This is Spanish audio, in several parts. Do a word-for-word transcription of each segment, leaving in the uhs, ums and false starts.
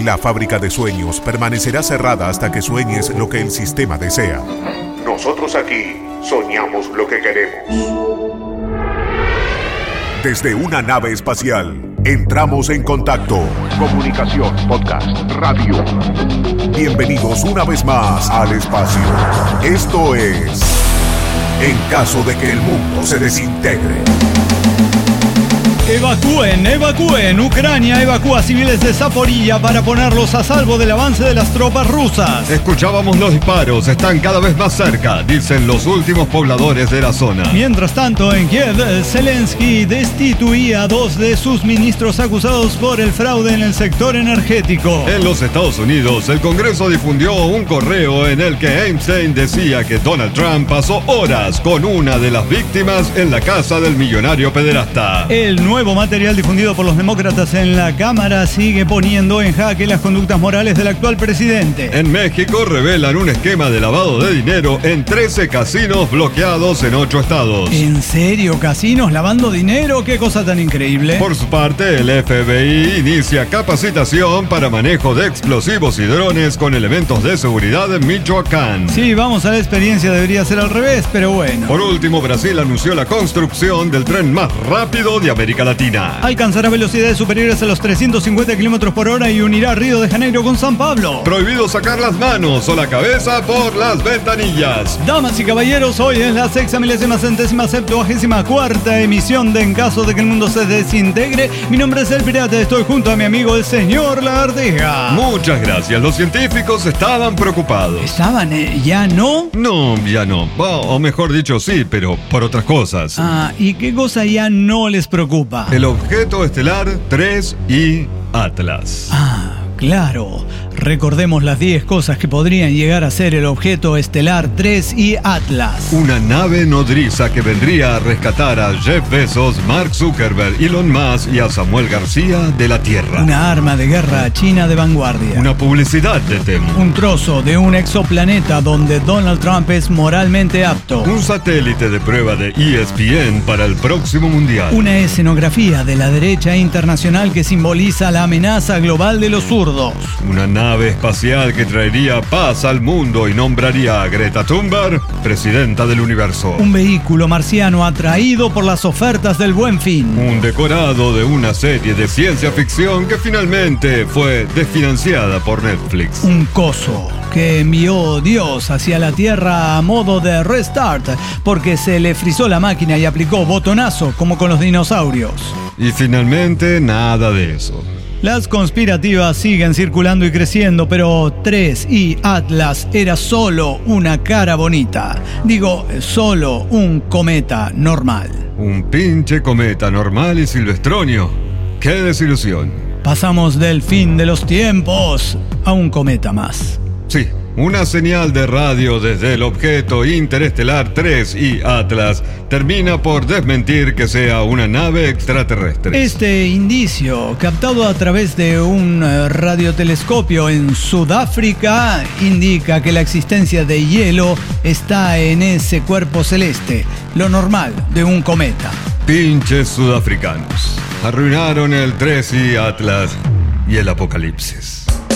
La fábrica de sueños permanecerá cerrada hasta que sueñes lo que el sistema desea. Nosotros aquí soñamos lo que queremos. Desde una nave espacial, entramos en contacto. Comunicación, podcast, radio. Bienvenidos una vez más al espacio. Esto es En caso de que el mundo se desintegre. Evacúen, evacúen. Ucrania evacúa civiles de Zaporilla para ponerlos a salvo del avance de las tropas rusas. Escuchábamos los disparos, están cada vez más cerca, dicen los últimos pobladores de la zona. Mientras tanto, en Kiev, Zelensky destituía a dos de sus ministros acusados por el fraude en el sector energético. En los Estados Unidos, el Congreso difundió un correo en el que Einstein decía que Donald Trump pasó horas con una de las víctimas en la casa del millonario pederasta. El nuevo Nuevo material difundido por los demócratas en la Cámara sigue poniendo en jaque las conductas morales del actual presidente. En México revelan un esquema de lavado de dinero en trece casinos bloqueados en ocho estados. ¿En serio? ¿Casinos lavando dinero? ¡Qué cosa tan increíble! Por su parte, el F B I inicia capacitación para manejo de explosivos y drones con elementos de seguridad en Michoacán. Sí, vamos a la experiencia, debería ser al revés, pero bueno. Por último, Brasil anunció la construcción del tren más rápido de América Latina. Alcanzará velocidades superiores a los trescientos cincuenta kilómetros por hora y unirá Río de Janeiro con San Pablo. Prohibido sacar las manos o la cabeza por las ventanillas. Damas y caballeros, hoy es la sexta milésima centésima septuagésima cuarta emisión de En caso de que el mundo se desintegre. Mi nombre es El Pirata, estoy junto a mi amigo el señor Lagartija. Muchas gracias, los científicos estaban preocupados. ¿Estaban? Eh, ¿Ya no? No, ya no. O mejor dicho, sí, pero por otras cosas. Ah, ¿y qué cosa ya no les preocupa? El objeto estelar tres I Atlas. Ah, claro. Recordemos las diez cosas que podrían llegar a ser el objeto estelar tres I Atlas. Una nave nodriza que vendría a rescatar a Jeff Bezos, Mark Zuckerberg, Elon Musk y a Samuel García de la Tierra. Una arma de guerra china de vanguardia. Una publicidad de Temu. Un trozo de un exoplaneta donde Donald Trump es moralmente apto. Un satélite de prueba de E S P N para el próximo mundial. Una escenografía de la derecha internacional que simboliza la amenaza global de los zurdos. Una nave nave espacial que traería paz al mundo y nombraría a Greta Thunberg presidenta del universo. Un vehículo marciano atraído por las ofertas del Buen Fin. Un decorado de una serie de ciencia ficción que finalmente fue desfinanciada por Netflix. Un coso que envió Dios hacia la Tierra a modo de restart porque se le frizó la máquina y aplicó botonazo como con los dinosaurios. Y finalmente nada de eso. Las conspirativas siguen circulando y creciendo, pero tres I Atlas era solo una cara bonita. Digo, solo un cometa normal. Un pinche cometa normal y silvestronio. ¡Qué desilusión! Pasamos del fin de los tiempos a un cometa más. Sí, una señal de radio desde el objeto interestelar tres I Atlas termina por desmentir que sea una nave extraterrestre. Este indicio, captado a través de un radiotelescopio en Sudáfrica, indica que la existencia de hielo está en ese cuerpo celeste, lo normal de un cometa. Pinches sudafricanos. Arruinaron el tres I Atlas y el apocalipsis.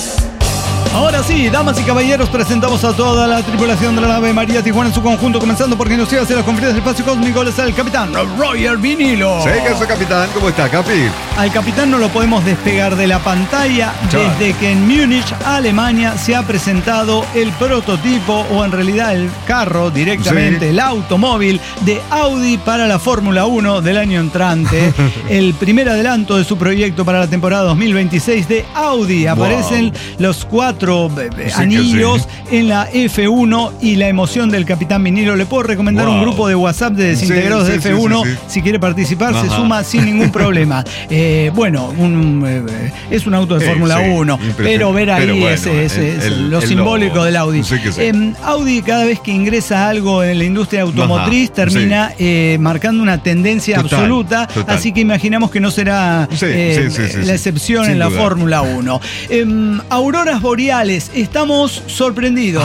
Ahora sí, damas y caballeros, presentamos a toda la tripulación de la nave María Tijuana en su conjunto, comenzando por quien nos lleva hacia las conferencias del espacio cósmico, es el capitán Roger Vinilo. Sí, que ese capitán, ¿cómo está, Capi? Al capitán no lo podemos despegar de la pantalla Chau. Desde que en Múnich, Alemania, se ha presentado el prototipo, o en realidad el carro directamente, sí. El automóvil de Audi para la Fórmula uno del año entrante. El primer adelanto de su proyecto para la temporada dos mil veintiséis de Audi. Aparecen wow. los cuatro Sí, anillos sí. en la F uno y la emoción del capitán Vinilo. Le puedo recomendar wow. un grupo de WhatsApp de desintegrados sí, sí, de F uno. Sí, sí, sí. Si quiere participar, Ajá. se suma sin ningún problema. Eh, bueno, un, eh, es un auto de sí, Fórmula sí, uno, pero ver ahí pero bueno, es, es, el, es el, lo el simbólico logo. Del Audi. Sí sí. Eh, Audi, cada vez que ingresa algo en la industria automotriz, Ajá. termina sí. eh, marcando una tendencia total, absoluta. Total. Así que imaginamos que no será sí, eh, sí, sí, sí, la excepción sí, en la Fórmula uno. Eh, auroras boreales. Estamos sorprendidos.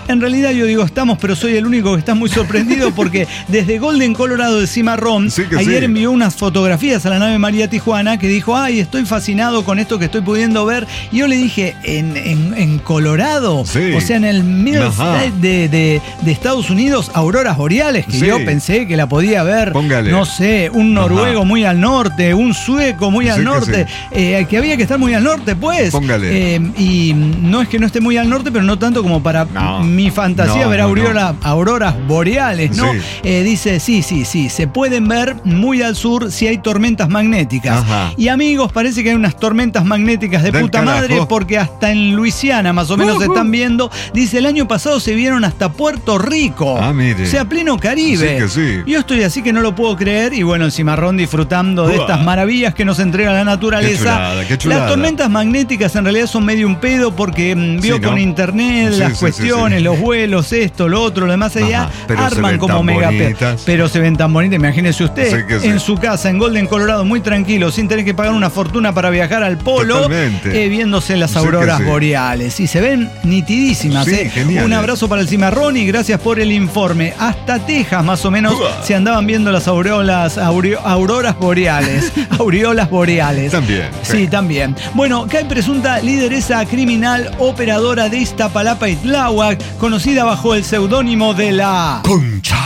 En realidad yo digo estamos, pero soy el único que está muy sorprendido porque desde Golden, Colorado, de Cimarrón, sí ayer sí. envió unas fotografías a la nave María Tijuana que dijo, ay, estoy fascinado con esto que estoy pudiendo ver. Y yo le dije, ¿en, en, en Colorado? Sí. O sea, en el Middle State de, de, de Estados Unidos, auroras boreales, que sí. yo pensé que la podía ver, Póngale. no sé, un noruego Ajá. muy al norte, un sueco muy al sí norte, que, sí. eh, que había que estar muy al norte, pues. Póngale. Eh, y no es que no esté muy al norte, pero no tanto como para no. mi fantasía no, ver no, aurora, no. auroras boreales, ¿no? Sí. Eh, dice, sí, sí, sí, se pueden ver muy al sur si hay tormentas magnéticas. Ajá. Y amigos, parece que hay unas tormentas magnéticas de Del puta carajo. madre, porque hasta en Luisiana más o menos uh, se uh. están viendo. Dice, el año pasado se vieron hasta Puerto Rico. Ah, mire. O sea, pleno Caribe. Sí que sí. Yo estoy así que no lo puedo creer. Y bueno, el Cimarrón disfrutando de Uah. estas maravillas que nos entrega la naturaleza. Qué chulada, qué chulada. Las tormentas magnéticas en realidad son medio un pedo porque mmm, vio sí, ¿no? con internet sí, las sí, cuestiones, sí, sí. los vuelos, esto, lo otro, lo demás allá. Ajá, pero arman se ven como tan mega bonitas. Pero se ven tan bonitas. Imagínese usted Sí que sí. en su casa, en Golden, Colorado, muy tranquilo, sin tener que pagar una fortuna para viajar al polo, Totalmente. eh, viéndose las Sí que auroras sí. boreales. Y se ven nitidísimas. Sí, eh. geniales. Un abrazo para el Cimarrón y gracias por el informe. Hasta Texas, más o menos, Uah. se andaban viendo las aureolas, aureo- auroras boreales. aureolas boreales. También. Sí, Sí. también. Bueno, cae presunta lideresa criminal operadora de Iztapalapa y Tláhuac, conocida bajo el seudónimo de la Concha.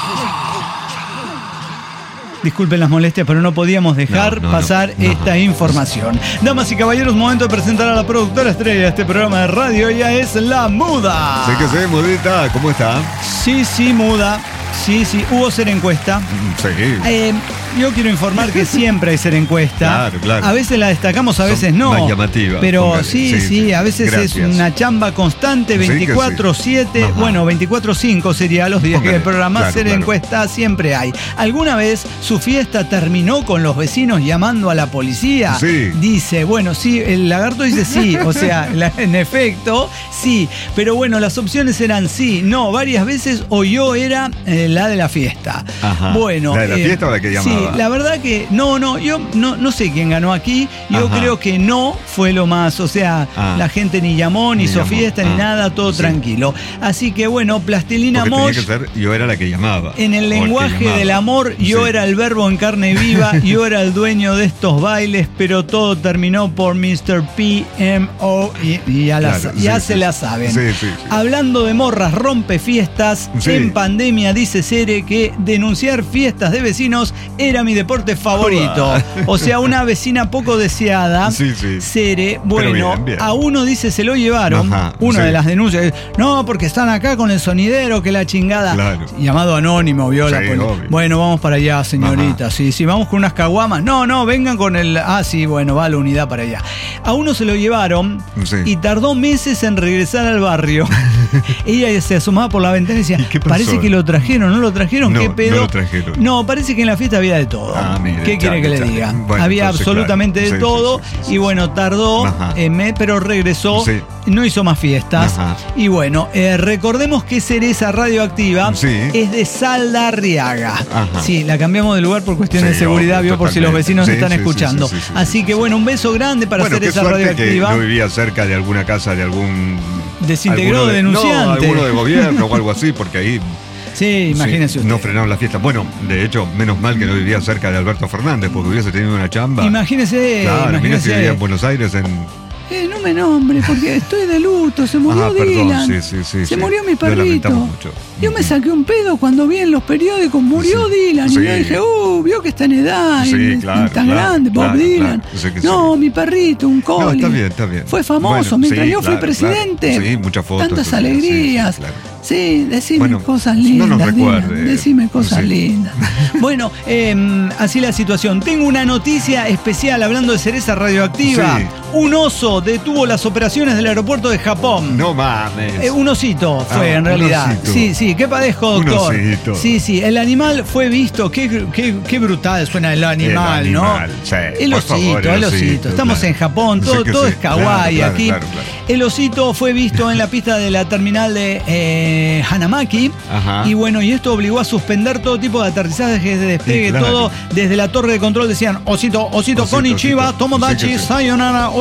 Disculpen las molestias, pero no podíamos dejar No, no, pasar no, no. esta información. Damas y caballeros, momento de presentar a la productora estrella de este programa de radio. Ella es La Muda. Sí que sí, Mudita, ¿cómo está? Sí, sí, Muda. Sí, sí, hubo ser encuesta. Sí. Eh, yo quiero informar que siempre hay ser encuesta. Claro, claro. A veces la destacamos, a Son veces no. más llamativas, Pero póngale. sí, sí, Sí, sí. a veces Gracias. es una chamba constante, Sí que sí. veinticuatro siete, Ajá. bueno, veinticuatro cinco sería los días Póngale, que el programa claro, ser claro. encuesta siempre hay. ¿Alguna vez su fiesta terminó con los vecinos llamando a la policía? Sí. Dice, bueno, sí, el lagarto dice sí, o sea, la- en efecto, sí. Pero bueno, las opciones eran sí, no, varias veces o yo era eh, la de la fiesta. Ajá. Bueno, ¿La de la fiesta o la que llamaba? Sí, la verdad que no, no, yo no, no sé quién ganó aquí. Yo Ajá. creo que no fue lo más, o sea, Ah. la gente ni llamó, ni, Ni hizo llamó. fiesta, ni Ah. nada, todo Sí. tranquilo. Así que bueno, Plastilina Porque tenía Mosh. que ser, yo era la que llamaba. En el o que lenguaje llamaba. del amor, yo Sí. era el verbo en carne viva, yo era el dueño de estos bailes, pero todo terminó por mister P M O y, y ya, la- Claro, ya sí, se sí. la saben. Sí, sí, sí. Hablando de morras rompe fiestas, Sí. en pandemia dice Cere que denunciar fiestas de vecinos era mi deporte favorito. O sea, una vecina poco deseada. Sí, sí. Cere, bueno, bien, bien. a uno dice se lo llevaron, Ajá, una sí. de las denuncias, no, porque están acá con el sonidero, que la chingada. Claro. Llamado anónimo, vio la Sí, poli- obvio. Bueno, vamos para allá, señorita. Ajá. Sí, sí, vamos con unas caguamas. No, no, vengan con el. Ah, sí, bueno, va la unidad para allá. A uno se lo llevaron Sí. y tardó meses en regresar al barrio. Ella se asomaba por la ventana y decía, ¿Y qué pasó? parece que lo trajeron, ¿no lo trajeron? No, ¿Qué pedo? no lo trajeron. No, parece que en la fiesta había de todo. Ah, mire, ¿Qué quiere chale, que le chale. diga? Bueno, había entonces, absolutamente claro. de Sí, todo. sí, sí, sí, y bueno, tardó, Ajá. eh, me- pero regresó. Sí. No hizo más fiestas. Ajá. Y bueno, eh, recordemos que Cereza Radioactiva Sí. es de Saldarriaga. Ajá. Sí, la cambiamos de lugar por cuestiones Sí, de seguridad, obvio, vio, por si los totalmente. vecinos Sí, están sí, sí, escuchando. sí, sí, sí, Así sí, que sí. bueno, un beso grande para Bueno, qué Cereza suerte que Radioactiva. no vivía cerca de alguna casa de algún... Desintegró alguno de denunciante. No, alguno de gobierno o algo así, porque ahí... Sí, imagínese sí, usted. no frenaron la fiesta. Bueno, de hecho, menos mal que no vivía cerca de Alberto Fernández, porque hubiese tenido una chamba. Imagínese, Claro, mira si imagínese. vivía en Buenos Aires en... Eh, no me nombre, porque estoy de luto, se murió Ah, perdón, Dylan. sí, sí, sí, se sí. murió mi Lo perrito. lamentamos mucho. Yo me Ujú. saqué un pedo cuando vi en los periódicos, murió Sí. Dylan. Sí. Y yo dije, uh, vio que está en edad, Sí, y claro, tan claro, grande, Bob claro, Dylan. claro. Sé que No, sí. mi perrito, un No, collie. está bien, está bien. Fue famoso Bueno, mientras sí, yo fui claro, presidente. claro. Sí, muchas fotos. Tantas sí, sí, alegrías. sí, claro. Sí, decime Bueno, cosas no lindas. nos Dylan, recuerde. decime cosas Sí. lindas. Bueno, eh, así la situación. Tengo una noticia especial hablando de cereza radioactiva. Sí. Un oso detuvo las operaciones del aeropuerto de Japón. No mames. Eh, un osito fue Ah, en un realidad. osito. Sí, sí, ¿qué padezco, Un doctor? osito. Sí, sí, el animal fue visto. Qué, qué, qué brutal suena el animal, El ¿no? animal, sí, el por osito, favor, el el osito. osito, Estamos claro. en Japón, Sí todo, que todo sí. es kawaii Claro, aquí. claro, claro. El osito fue visto en la pista de la terminal de eh, Hanamaki. Ajá. Y bueno, y esto obligó a suspender todo tipo de aterrizajes de despegue, Sí, claro. todo. Desde la torre de control decían, osito, osito, Osito, konnichiwa, osito. tomodachi, Sí que sí. sayonara, osito,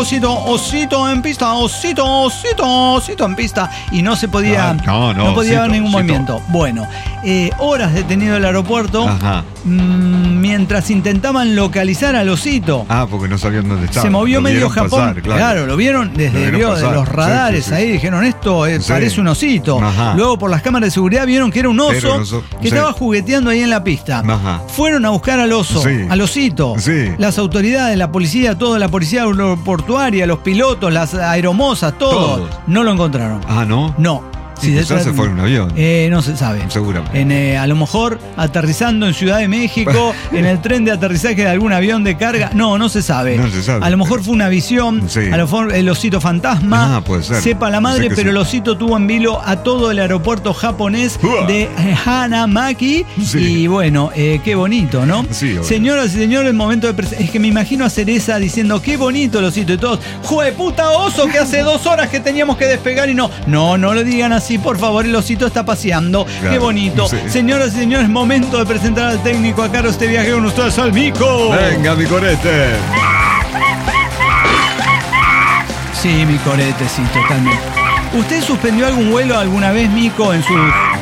osito, osito en pista, osito, osito, osito en pista. Y no se podía, no, no, no podía osito, haber ningún osito. movimiento. Bueno, eh, horas detenido el aeropuerto. Ajá. mmm, mientras intentaban localizar al osito. Ah, porque no sabían dónde estaba. Se movió Lo medio vieron Japón. pasar, claro. claro. lo vieron desde Lo vieron vio, de pasar. los radares Sí, sí, sí. ahí. Dijeron, esto eh, Sí. parece un osito. Ajá. Luego por las cámaras de seguridad vieron que era un oso, Era un oso, que sí. estaba jugueteando ahí en la pista. Ajá. Fueron a buscar al oso, Sí. al osito. Sí. Las autoridades, la policía, toda la policía aeroportuaria, los pilotos, las aeromosas, todos. Todos. No lo encontraron. Ah, ¿no? No. Sí, quizás se fue en un avión. Eh, no se sabe. Seguramente. En, eh, a lo mejor aterrizando en Ciudad de México, en el tren de aterrizaje de algún avión de carga. No, no se sabe. No se sabe. A lo mejor fue una visión. Sí. A lo mejor el osito fantasma. Ah, puede ser. Sepa la Puede madre, ser que pero sí. el osito tuvo en vilo a todo el aeropuerto japonés Uah. de Hanamaki. Sí. Y bueno, eh, qué bonito, ¿no? Sí, obvio. Señoras y señores, momento de pres- es que me imagino a Cereza diciendo qué bonito el osito y todos. ¡Jue puta oso! Que hace dos horas que teníamos que despegar y no. No, no lo digan así, por favor. El osito está paseando. Claro, Qué bonito. sí. Señoras y señores, momento de presentar al técnico a cargo de este viaje con ustedes, al Mico. Venga, mi corete. Sí, mi corete, sí, totalmente. ¿Usted suspendió algún vuelo alguna vez, Mico, en sus...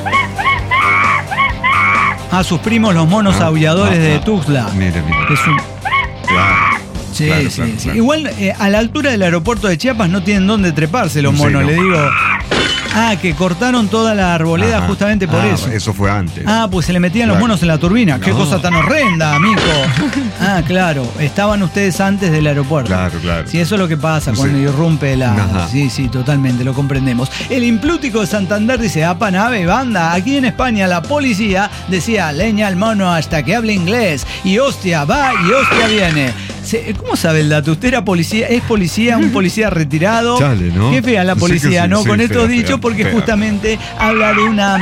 a sus primos los monos Ah, aulladores ah, de ah. Tuxtla? Mire, mire. Es un... Claro. Sí, Claro, sí, claro, sí. claro. Igual eh, a la altura del aeropuerto de Chiapas no tienen dónde treparse los Sí, monos, no. le digo. Ah, que cortaron toda la arboleda Ajá. justamente por Ah, eso. Eso fue antes. Ah, pues se le metían los Claro. monos en la turbina. Qué No. cosa tan horrenda, amigo. Ah, claro. Estaban ustedes antes del aeropuerto. Claro, claro. Sí, eso es lo que pasa cuando Sí. irrumpe la... Ajá. Sí, sí, totalmente, lo comprendemos. El implútico de Santander dice, apa, nave, banda. Aquí en España la policía decía, leña al mono hasta que hable inglés. Y hostia, va y hostia viene. Se- ¿Cómo sabe el dato? ¿Usted era policía? ¿Es policía? ¿Un policía retirado? Chale, ¿no? Qué fea la Sí que policía, sí, ¿no? sí, Con fea, estos fea, dichos porque fea. justamente habla de una...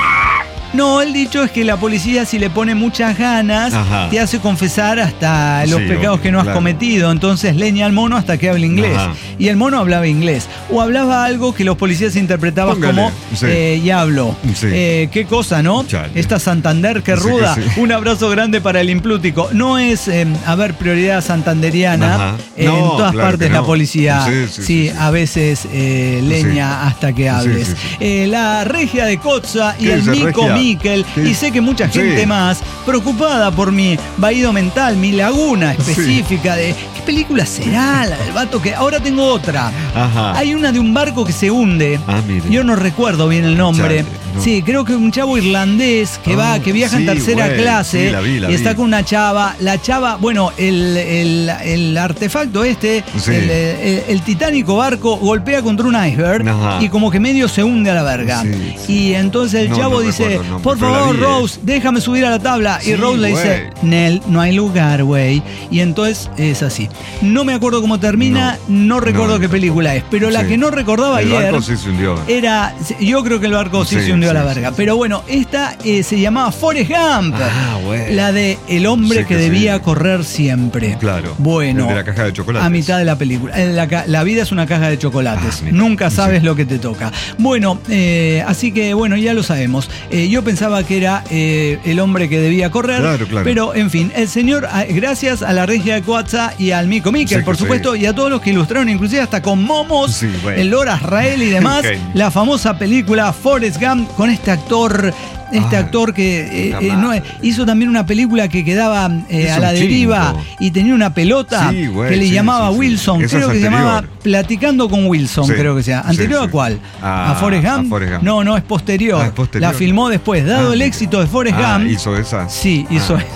No, el dicho es que la policía, si le pone muchas ganas, Ajá. te hace confesar hasta los Sí, pecados obvio, que no has claro. cometido. Entonces leña al mono hasta que hable inglés. Ajá. Y el mono hablaba inglés. O hablaba algo que los policías interpretaban Póngale, como sí. eh, ya habló. Sí. Eh, qué cosa, ¿no? Chale. Esta Santander, qué Sí que ruda. sí. Un abrazo grande para el implútico. No es, eh, a ver, prioridad santanderiana. Ajá. Eh, No, en todas claro partes que la no. policía, Sí, sí, sí, sí, sí. a veces eh, leña Sí. hasta que hables. Sí, sí, sí. Eh, la regia de Cotza y ¿Qué el dice, Mico regia? Miquel, ¿Qué y dice? sé que mucha gente Sí. más preocupada por mi vaído mental, mi laguna específica de qué película será la del vato que ahora tengo otra. Ajá. Hay una de un barco que se hunde. Ah, mire. Yo no recuerdo bien el nombre. Chale, no. Sí, creo que un chavo irlandés que va, Ah, que viaja en sí, tercera güey, clase sí, la vi, la y está vi. con una chava. La chava, bueno, el, el- el artefacto este, Sí. el, el- el titánico barco golpea contra un iceberg Ajá. y como que medio se hunde a la verga. Sí, sí. Y entonces el No, chavo no dice, recuerdo el nombre, por pero la favor, vi, eh". Rose, déjame subir a la tabla. y Sí, Rose le dice, güey. Nel, no hay lugar, güey. Y entonces es así. No me acuerdo cómo termina, no, No, recuerdo no, qué no. película es, pero la Sí. que no recordaba El ayer barco sí se hundió. era, yo creo que el barco sí, Sí, se hundió a la sí, verga. sí, Pero bueno, esta eh, se llamaba Forrest Gump. Ah, güey. La de el hombre Sí que, que sí. debía correr siempre. Claro. Bueno. El de la caja de chocolates. A mitad de la película. Eh, La, ca- la vida es una caja de chocolates. Ah, mira. Nunca sabes Sí. lo que te toca. Bueno, eh, así que bueno, ya lo sabemos. Eh, yo pensaba que era eh, el hombre que debía correr. Claro, claro. Pero en fin, el señor, ah, gracias a la regia de Coatza y al Mico Miquel, Sí, por sí. supuesto, y a todos los que ilustraron, inclusive hasta con momos, Sí, bueno. el Lord Azrael y demás, Un genio. la famosa película Forrest Gump con este actor. Este Ah, actor que eh, puta eh, no, madre. hizo también una película que quedaba eh, Es a la un deriva chingo. y tenía una pelota Sí, güey, que le sí, llamaba sí, sí. Wilson. Esa Creo es que se anterior. llamaba Platicando con Wilson, Sí, creo que sea. sí, ¿Anterior sí. a cuál? Ah, ¿A Forrest Gump? a Forrest Gump. No, no, es posterior. Ah, es posterior. La filmó después. Dado Ah, el mira. éxito de Forrest Ah, Gump. hizo esa. Sí, hizo. Ah.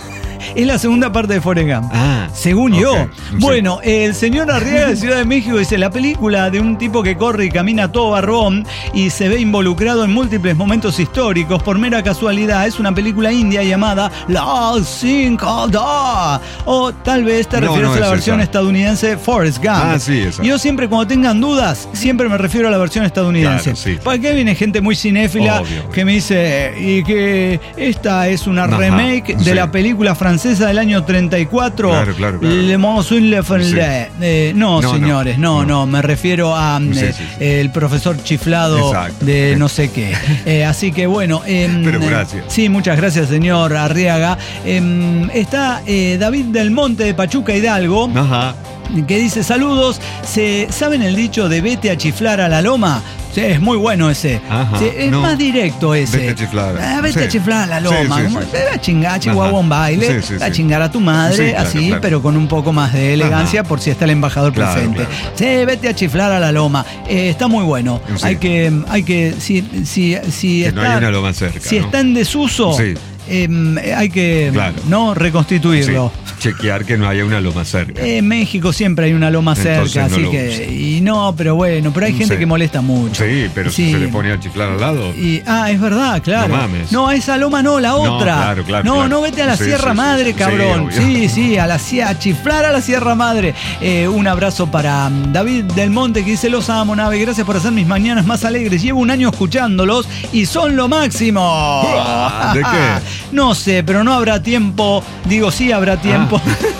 Es la segunda parte de Forrest Gump. Ah, Según ok, yo. sí. Bueno, el señor Arriaga de Ciudad de México dice, la película de un tipo que corre y camina todo barbón y se ve involucrado en múltiples momentos históricos por mera casualidad. Es una película india llamada La Cinco Da. O tal vez te No, refieres no a la es versión esa. estadounidense Forrest Gump. Ah, sí, esa. Yo siempre cuando tengan dudas, siempre me refiero a la versión estadounidense. Claro, sí. ¿Para qué viene gente muy cinéfila Obvio. que me dice y que esta es una Ajá, remake de sí. la película francesa del año treinta y cuatro? Claro, claro, claro. Le Monseigneur Le Fenlé. Sí. Eh, no, No, señores, no, no, no. me refiero a Sí, eh, sí, sí. el profesor chiflado Exacto. de no sé qué. Eh, así que bueno. em, Pero gracias. Sí, muchas gracias, señor Arriaga. Em, está eh, David del Monte de Pachuca Hidalgo. Ajá. que dice saludos. ¿Se, ¿Saben el dicho de vete a chiflar a la loma? Sí, es muy bueno ese. Ajá, sí, es no. más directo ese. Vete a chiflar. Ah, vete Sí. a chiflar a la loma. Sí, sí, Como, sí. Ve a chingar, chihuahua un baile. Sí, sí, a sí. chingar a tu madre, Sí, claro, así, claro. pero con un poco más de elegancia, Ajá. por si está el embajador Claro, presente. claro. Sí, vete a chiflar a la loma. Eh, está muy bueno. Sí. Hay que, hay que, si, si, si Que está, no hay una loma cerca, si ¿no? está en desuso, Sí. eh, hay que, Claro. no, reconstituirlo. Sí, chequear que no haya una loma cerca. En México siempre hay una loma Entonces cerca, no así lo que. use. Y no, pero bueno, pero hay gente Sí. que molesta mucho. Sí, pero si Sí. se le pone a chiflar al lado. Y, ah, es verdad, claro. No mames. No, a esa loma no, la No, otra. claro, claro, No, claro. no vete a la Sí, Sierra sí, Madre, sí. cabrón. Sí, Sí, obvio. sí, a la sie- a chiflar a la Sierra Madre. Eh, un abrazo para mm, David del Monte, que dice: los amo, nave. Gracias por hacer mis mañanas más alegres. Llevo un año escuchándolos y son lo máximo. ¿De qué? No sé, pero no habrá tiempo. Digo, sí habrá tiempo.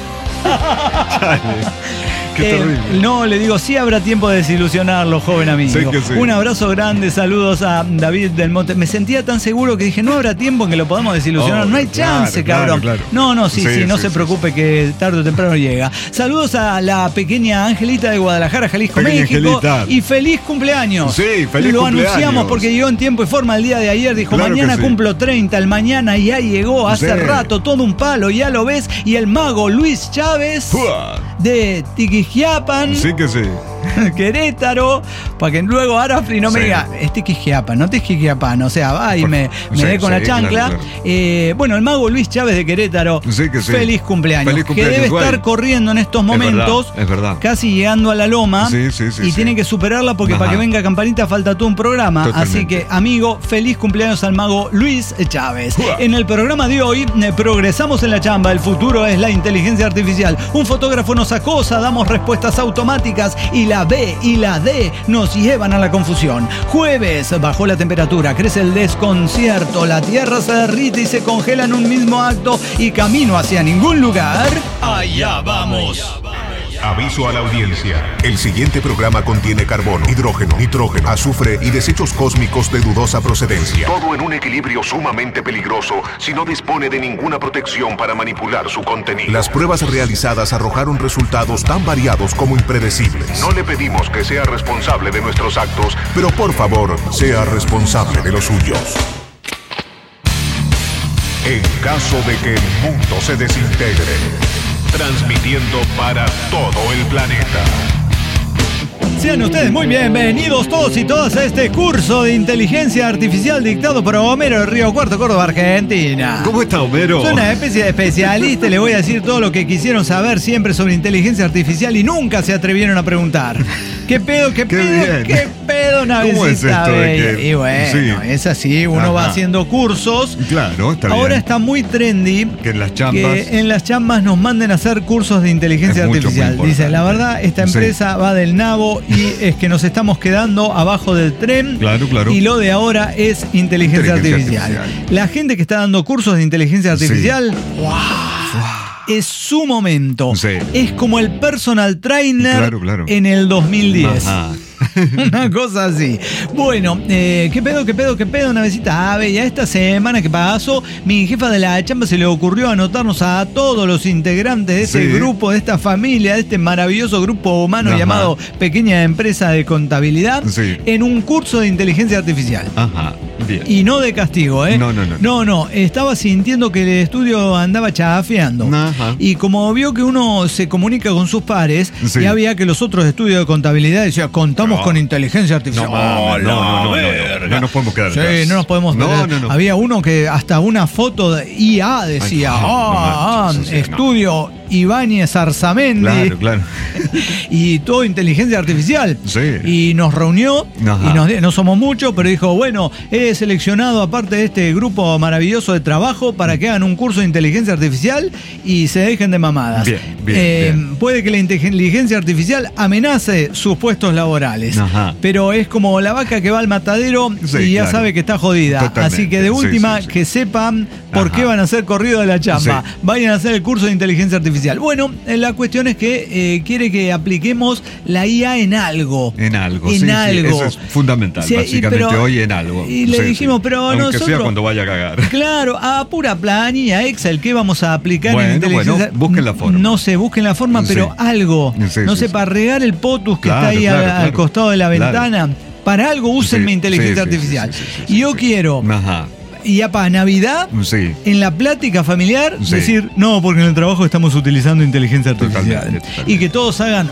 Chale, qué Eh, terrible. no, le digo, sí habrá tiempo de desilusionarlo, joven amigo. Sí que sí. Un abrazo grande, saludos a David del Monte. Me sentía tan seguro que dije, no habrá tiempo en que lo podamos desilusionar. Oh, no hay claro, chance, claro, cabrón. claro. No, no, sí, sí, Sí, no sí, se sí, preocupe sí. que tarde o temprano llega. Saludos a la pequeña Angelita de Guadalajara, Jalisco, Pequeña México. Angelita. Y feliz cumpleaños. Sí, feliz Lo cumpleaños. anunciamos porque llegó en tiempo y forma el día de ayer. Dijo, Claro que mañana sí. cumplo treinta, el mañana ya llegó hace Sí. rato, todo un palo, ya lo ves. Y el mago Luis Chávez Pua. de Tiquijiapan, Sí que sí. Querétaro, para que luego Arafri no me Sí. diga, es Tiquijiapan, no Tiquijiapan, o sea, va y Por- me, me sí, dé con sí, la chancla. claro, claro. Eh, bueno, el mago Luis Chávez de Querétaro, Sí que sí. feliz cumpleaños, Feliz cumpleaños, que debe güey. estar corriendo en estos momentos, verdad, es verdad. casi llegando a la loma, Sí, sí, sí, y sí. tiene que superarla porque Ajá. para que venga Campanita falta todo un programa. Totalmente. Así que, amigo, feliz cumpleaños al mago Luis Chávez. Uah. En el programa de hoy, eh, progresamos en la chamba, el futuro es la inteligencia artificial. Un fotógrafo nos acosa, damos respuestas automáticas y la B y la D nos llevan a la confusión. Jueves, bajó la temperatura, crece el desconcierto, la tierra se derrite y se congela en un mismo acto y camino hacia ningún lugar. Allá vamos. Aviso a la audiencia. El siguiente programa contiene carbono, hidrógeno, nitrógeno, azufre y desechos cósmicos de dudosa procedencia. Todo en un equilibrio sumamente peligroso si no dispone de ninguna protección para manipular su contenido. Las pruebas realizadas arrojaron resultados tan variados como impredecibles. No le pedimos que sea responsable de nuestros actos, pero por favor, sea responsable de los suyos. En caso de que el mundo se desintegre, transmitiendo para todo el planeta. Sean ustedes muy bienvenidos todos y todas a este curso de inteligencia artificial dictado por Homero de Río Cuarto, Córdoba, Argentina. ¿Cómo está Homero? Soy una especie de especialista y le voy a decir todo lo que quisieron saber siempre sobre inteligencia artificial y nunca se atrevieron a preguntar. ¿Qué pedo, qué, Qué pedo, bien. qué pedo, navecita ¿Cómo es esto de bella? que- Y bueno, sí. es así, uno va Ajá. haciendo cursos. Claro, está Ahora bien. está muy trendy Que en las chambas. que en las chambas nos manden a hacer cursos de inteligencia Es mucho, artificial. muy Dice, importante. la verdad, esta Sí. empresa va del nabo y es que nos estamos quedando abajo del tren. Claro, claro. Y lo de ahora es inteligencia, Inteligencia artificial. artificial. La gente que está dando cursos de inteligencia Sí. artificial, ¡guau! Es su momento. Sí. Es como el personal trainer Claro, claro. en el dos mil diez. Ajá. Una cosa así. Bueno, eh, ¿qué pedo, qué pedo, qué pedo, navecita ave? Ya esta semana que pasó, mi jefa de la chamba se le ocurrió anotarnos a todos los integrantes de este Sí. grupo, de esta familia, de este maravilloso grupo humano Ajá. llamado Pequeña Empresa de Contabilidad, Sí. en un curso de inteligencia artificial. Ajá. Bien. Y no de castigo, ¿eh? No, no, no. No, no. Estaba sintiendo que el estudio andaba chafeando. Ajá. Y como vio que uno se comunica con sus pares, Sí. ya había que los otros estudios de contabilidad decían, contamos No. con inteligencia artificial. No, mames, no, no, no, no, no, verga. no nos podemos quedar Sí, atrás. no nos podemos No, perder. no, no. Había uno que hasta una foto de I A decía, Ay, no, ah, no manches, ah, o sea, no. estudio Ibáñez Arzamendi. Claro, claro. Y todo inteligencia artificial. Sí. Y nos reunió, Ajá. y nos, di- no somos muchos, pero dijo, bueno, he seleccionado aparte de este grupo maravilloso de trabajo para que hagan un curso de inteligencia artificial y se dejen de mamadas. Bien, bien, Eh, bien. Puede que la inteligencia artificial amenace sus puestos laborales, Ajá. pero es como la vaca que va al matadero Sí, y ya claro. sabe que está jodida. Totalmente, Así que de sí, última, sí, sí. que sepan ¿Por Ajá. qué van a hacer corrido de la chamba? Sí. Vayan a hacer el curso de inteligencia artificial. Bueno, eh, la cuestión es que eh, quiere que apliquemos la I A en algo. En algo, En sí, algo. sí, eso es fundamental, Sí, y básicamente pero- hoy en algo. y le Sí, dijimos, sí. pero Aunque nosotros- sea cuando vaya a cagar. Claro, a pura planilla Excel, ¿qué vamos a aplicar Bueno, en inteligencia? bueno, busquen la forma. No sé, busquen la forma, pero Sí. algo. Sí, no sí, sé, sí. para regar el potus que Claro, está ahí claro, al, claro. al costado de la Claro. ventana. Para algo úsenme Sí, inteligencia sí, sí, artificial. sí, sí, sí, sí, y yo sí. quiero, Ajá. y ya para Navidad, Sí. en la plática familiar, Sí. decir, no, porque en el trabajo estamos utilizando inteligencia artificial. Totalmente, totalmente. Y que todos hagan,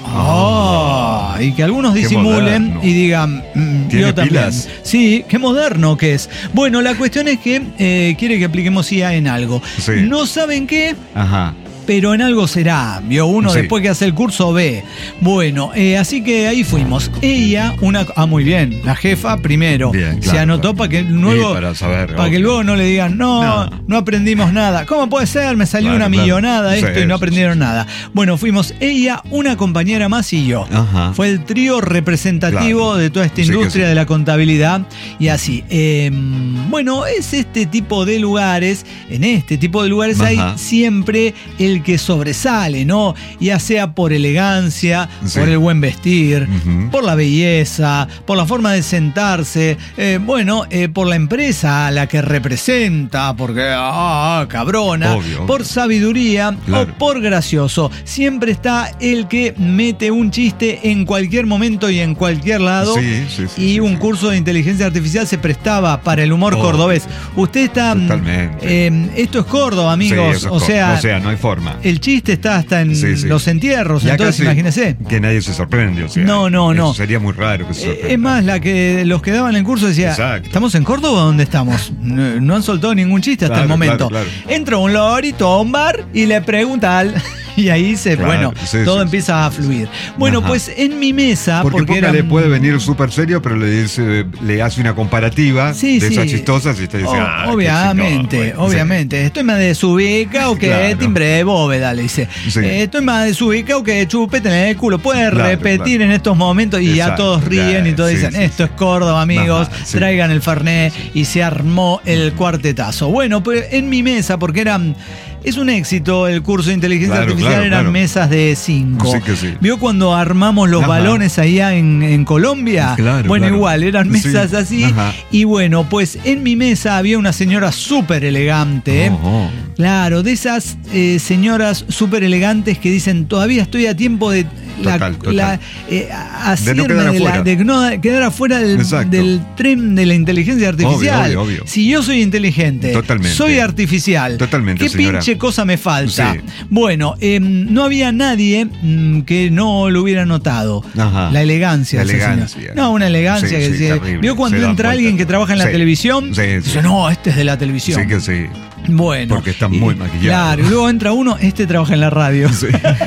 ah, y que algunos Qué disimulen moderno. y digan, mm, ¿Tiene yo también. pilas? Sí, qué moderno que es. Bueno, la cuestión es que eh, quiere que apliquemos I A en algo. Sí. No saben qué, Ajá. pero en algo será. Vio uno Sí. después que hace el curso ve. Bueno, eh, así que ahí fuimos. Ella, una. Ah, muy bien. La jefa primero. Bien, Se claro, anotó claro. para que luego. Y para saber, para que obvio. luego no le digan, no, no, No. aprendimos nada. ¿Cómo puede ser? Me salió Claro, una claro. millonada Sí, esto y no sí, aprendieron sí, sí. nada. Bueno, fuimos ella, una compañera más y yo. Ajá. Fue el trío representativo Claro. de toda esta Sí que industria sí. de la contabilidad y así. Eh, bueno, es este tipo de lugares, en este tipo de lugares hay Ajá. siempre el que sobresale, ¿no? Ya sea por elegancia, Sí. por el buen vestir, Ujú. por la belleza, por la forma de sentarse, eh, bueno, eh, por la empresa a la que representa, porque, ah, cabrona, Obvio, obvio. por sabiduría Claro. o por gracioso. Siempre está el que mete un chiste en cualquier momento y en cualquier lado. Sí, sí, sí, y sí, un sí. curso de inteligencia artificial se prestaba para el humor Obvio. cordobés. Usted está... mm, Totalmente. eh, esto es Córdoba, amigos. Sí, eso es o, cor- sea, o sea, no hay forma. el chiste está hasta en Sí, sí. los entierros, Ya entonces casi imagínese. Que nadie se sorprende, o sea. No, no, eso no. Sería muy raro que se Eh, sorprenda. Es más, la que los que daban el curso decía, Exacto. ¿estamos en Córdoba o dónde estamos? No, no han soltado ningún chiste hasta Claro, el momento. claro, claro. Entra un lorito a un bar y le pregunta al... Y ahí se, Claro, bueno, sí, todo sí, empieza a fluir. Bueno, Ajá. pues en mi mesa, Porque, porque, Poca era... le puede venir súper serio, pero le dice, le hace una comparativa Sí, de sí. esas chistosas y usted dice, O- ah, qué obviamente, chingón, bueno, obviamente. Estoy más desubicado que Claro. timbre de bóveda, le dice. Sí. Eh, estoy más desubicado que chupete en el culo. Puede Claro, repetir claro. en estos momentos y ya Exacto, todos ríen ya, y todos sí, dicen, sí, esto sí. es Córdoba, amigos, Ajá, sí. traigan el Fernet y se armó el cuartetazo. Bueno, pues en mi mesa, porque eran... Es un éxito el curso de inteligencia Claro, artificial, claro, eran claro. mesas de cinco. Sí que sí. ¿Vio cuando armamos los Ajá. balones allá en, en Colombia? Claro, bueno, claro. igual, eran mesas Sí, así. ajá. Y bueno, pues en mi mesa había una señora súper elegante. ¿eh? Ojo. Claro, de esas eh, señoras súper elegantes que dicen, todavía estoy a tiempo de... La, Total, total. la, eh, hacerme quedar de, la- afuera. de no quedar afuera del, Exacto. del tren de la inteligencia artificial. Obvio, obvio, obvio. Si yo soy inteligente, Totalmente. soy artificial, Totalmente, ¿qué señora. pinche cosa me falta? Sí. Bueno, eh, no había nadie mm, que no lo hubiera notado. Ajá. La elegancia La de esa elegancia. señora. No, una elegancia Sí, que sí, decía, terrible. ¿vio cuando Se dan entra vuelta. alguien que trabaja en la Sí. televisión? Sí, sí. Dice, no, este es de la televisión. Sí que sí. Bueno. Porque está y- muy maquillado. Claro, y luego entra uno, este trabaja en la radio. Sí.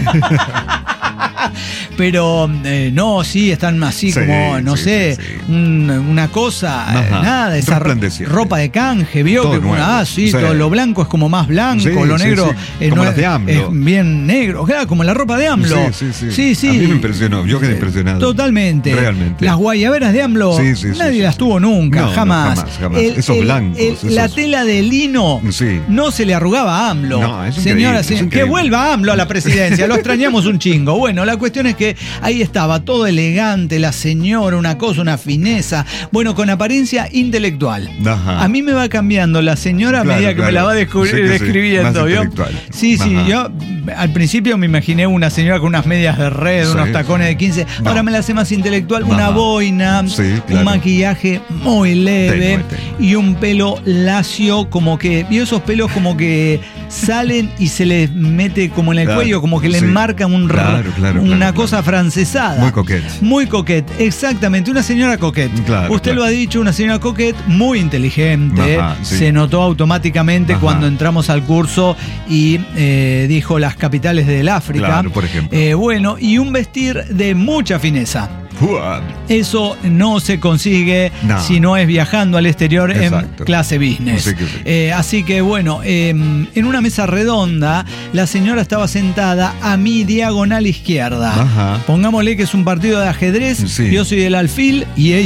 Pero eh, no, sí, están así Sí, como, no sí, sé, sí, sí. un- una cosa, eh, Ajá. nada, esa ro- Resplandeciente. ropa de canje, vio Todo que nuevo. ah, sí, Sí. todo lo blanco es como más blanco, Sí, lo sí, negro sí. eh, Como no las es, de AMLO. es bien negro, claro, como la ropa de AMLO. Sí, sí, sí. sí, sí. A mí me impresionó, yo quedé impresionado. Totalmente. Realmente. Las guayaberas de AMLO, Sí, sí, sí, nadie sí, las sí. tuvo nunca, No, no, jamás. jamás, jamás. Esos blancos, La esos- tela de lino Sí. no se le arrugaba a AMLO. No, es Señora, increíble, es se- que increíble. vuelva AMLO a la presidencia, lo extrañamos un chingo. Bueno, la cuestión es que ahí estaba todo elegante, la señora, una cosa, una fineza, bueno, con apariencia intelectual. Ajá. A mí me va cambiando la señora a Claro, medida que me claro. la va descubri- Sí que sí, describiendo, más ¿vio? intelectual. Sí, sí, Ajá. yo al principio me imaginé una señora con unas medias de red, Sí, unos tacones sí. de quince, No. ahora me la hace más intelectual, una Ajá. boina, Sí, un claro. maquillaje muy leve Tenue, tenue. y un pelo lacio, como que, vio esos pelos como que salen y se les mete como en el Claro, cuello, como que le sí. enmarcan un, Claro, claro, una claro, cosa claro. francesada. Muy coquete. Muy coquete, exactamente, una señora coquete. Claro, Usted claro. lo ha dicho, una señora coquete muy inteligente. Ajá, sí. Se notó automáticamente Ajá. cuando entramos al curso y eh, dijo las capitales del África. Claro, por ejemplo. Eh, bueno, y un vestir de mucha fineza. Uah. Eso no se consigue No. si no es viajando al exterior Exacto. en clase business. Sí que sí. Eh, así que bueno, eh, en una mesa redonda, la señora estaba sentada a mi diagonal izquierda. Ajá. Pongámosle que es un partido de ajedrez, Sí. yo soy el alfil y ella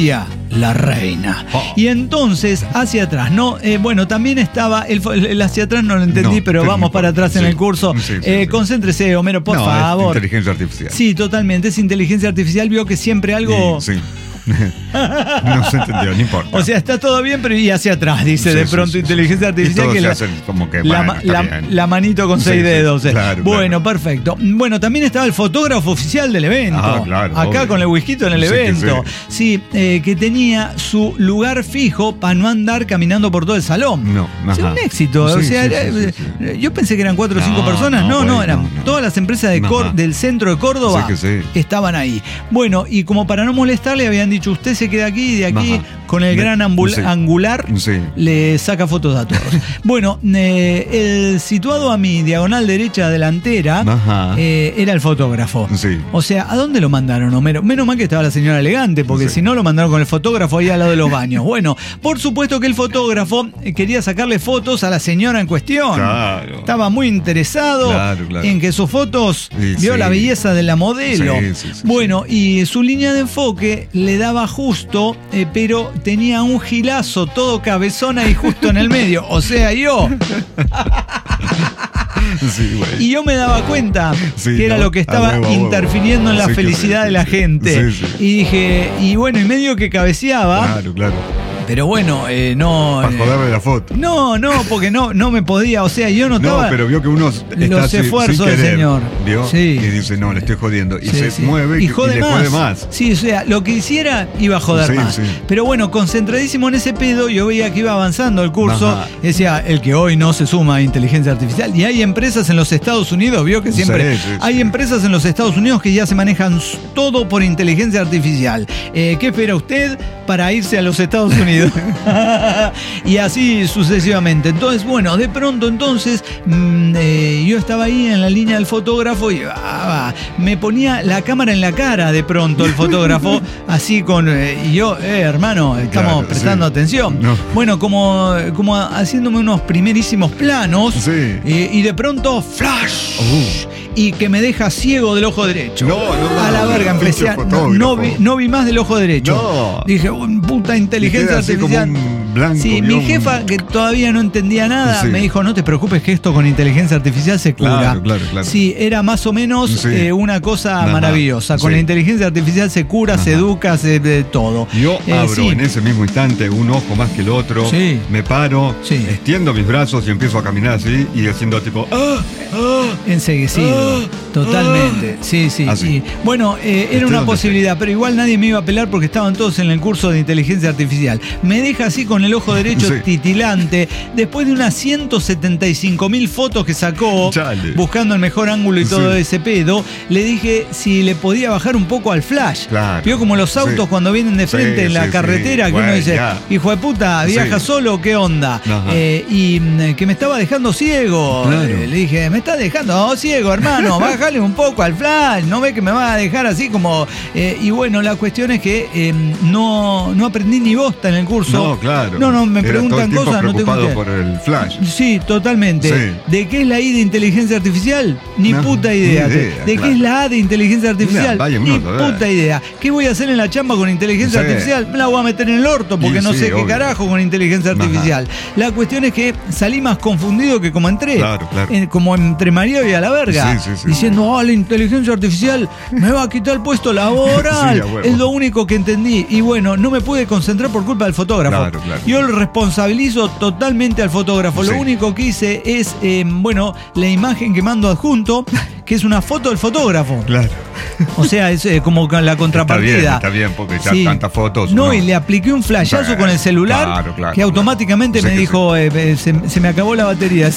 la reina. Oh. Y entonces, hacia atrás, ¿no? Eh, bueno, también estaba, el, el hacia atrás no lo entendí, no, pero vamos para atrás sí, en el curso. Sí, sí, eh, sí. Concéntrese, Homero, por no, favor. Es inteligencia artificial. Sí, totalmente, es inteligencia artificial, vio que siempre algo... Sí, sí. No se entendió, no importa. O sea, está todo bien, pero y hacia atrás, dice sí, de pronto sí, sí, inteligencia sí. artificial. Que la, como que, la, bueno, la, la manito con seis sí, dedos. Sí, claro, bueno, claro. perfecto. Bueno, también estaba el fotógrafo oficial del evento. Ah, claro, acá obvio. Con el whisky en el sí, evento. Sí, sí eh, que tenía su lugar fijo para no andar caminando por todo el salón. No, o sea, un éxito. Sí, o sea, sí, era, sí, sí, sí. yo pensé que eran cuatro o cinco no, personas. No, no, no, eran no, no. todas las empresas de Cor, del centro de Córdoba sí, sí. estaban ahí. Bueno, y como para no molestarle, habían dicho, usted se queda aquí y de aquí Ajá. con el gran ambul- sí. angular sí. le saca fotos a todos. Bueno, eh, el situado a mi diagonal derecha delantera eh, era el fotógrafo. Sí. O sea, ¿a dónde lo mandaron, Homero? Menos mal que estaba la señora elegante, porque sí. si no lo mandaron con el fotógrafo ahí al lado de los baños. Bueno, por supuesto que el fotógrafo quería sacarle fotos a la señora en cuestión. Claro. Estaba muy interesado claro, claro. en que sus fotos sí, vio sí. la belleza de la modelo. Sí, sí, sí, bueno, y su línea de enfoque le daba justo, eh, pero tenía un gilazo todo cabezona y justo en el medio. O sea, yo. Sí, bueno. Y yo me daba cuenta sí, que era ¿no? lo que estaba huevo, interfiriendo huevo. en la sí, felicidad sí, de la sí. gente. Sí, sí. Y dije, y bueno, y medio que cabeceaba. Claro, claro. Pero bueno, eh, no. Para joderme la foto. No, no, porque no, no me podía. O sea, yo no estaba. No, pero vio que uno está los esfuerzos sin del querer, señor. ¿Vio? Sí. Y dice, no, le estoy jodiendo. Y sí, se sí. mueve y, jode y le más. jode más. Sí, o sea, lo que hiciera iba a joder sí, más. Sí. Pero bueno, concentradísimo en ese pedo, yo veía que iba avanzando el curso. Ajá. Decía, el que hoy no se suma a inteligencia artificial. Y hay empresas en los Estados Unidos, vio que siempre. Sí, sí, hay sí. empresas en los Estados Unidos que ya se manejan todo por inteligencia artificial. Eh, ¿Qué espera usted para irse a los Estados Unidos? Y así sucesivamente. Entonces, bueno, de pronto entonces mmm, eh, yo estaba ahí en la línea del fotógrafo y ah, me ponía la cámara en la cara de pronto el fotógrafo, así con... Eh, y yo, eh, hermano, estamos claro, prestando sí. atención. No. Bueno, como, como haciéndome unos primerísimos planos sí. eh, y de pronto, flash. Uh. Y que me deja ciego del ojo derecho. No, no, a la no, verga, no, empecé a, no, no, vi, no vi más del ojo derecho. No. Dije, oh, puta inteligencia artificial. Blanco, sí, mi jefa, que todavía no entendía nada, sí. me dijo, no te preocupes que esto con inteligencia artificial se cura. Claro, claro, claro. Sí, era más o menos sí. eh, una cosa Ajá. maravillosa. Con sí. la inteligencia artificial se cura, Ajá. se educa, se de todo. Yo eh, abro sí. en ese mismo instante un ojo más que el otro, sí. me paro, sí. extiendo mis brazos y empiezo a caminar así y haciendo tipo... ¡Ah! ¡Ah! Enseguecido. ¡Ah! Totalmente, sí, sí. Así. sí. Bueno, eh, era una posibilidad, pero igual nadie me iba a pelar porque estaban todos en el curso de inteligencia artificial. Me deja así con el ojo derecho sí. titilante, después de unas ciento setenta y cinco mil fotos que sacó, Chale. buscando el mejor ángulo y todo sí. ese pedo, le dije si le podía bajar un poco al flash. Claro. Vio como los autos sí. cuando vienen de frente sí, en la sí, carretera, sí. que bueno, uno dice, ya. hijo de puta, ¿viaja sí. solo? ¿Qué onda? Eh, y que me estaba dejando ciego. Claro. Eh, le dije, me estás dejando oh, ciego, hermano, bájale un poco al flash, no ve que me va a dejar así como... Eh, y bueno, la cuestión es que eh, no, no aprendí ni bosta en el curso. No, claro. No, no, me Era preguntan todo el cosas, no tengo preocupado por el flash. Sí, totalmente. Sí. ¿De qué es la I de inteligencia artificial? Ni no, puta idea. Ni idea ¿De claro. qué es la A de inteligencia artificial? Mira, vaya, ni no, puta idea. ¿Qué voy a hacer en la chamba con inteligencia sí. artificial? Me la voy a meter en el orto porque y no sí, sé obvio. qué carajo con inteligencia artificial. Ajá. La cuestión es que salí más confundido que como entré. Claro, claro. En, como entre Mario y a la verga. Sí, sí, sí, diciendo, oh, la inteligencia artificial me va a quitar el puesto laboral. Sí, es lo único que entendí. Y bueno, no me pude concentrar por culpa del fotógrafo. Claro, claro. Yo lo responsabilizo totalmente al fotógrafo. Sí. Lo único que hice es, eh, bueno, la imagen que mando adjunto, que es una foto del fotógrafo. Claro. O sea, es eh, como la contrapartida. Está bien, está bien, porque ya sí. tantas fotos. No, no, y le apliqué un flashazo claro, con el celular claro, claro, que automáticamente claro. me dijo, sí. eh, se, se me acabó la batería.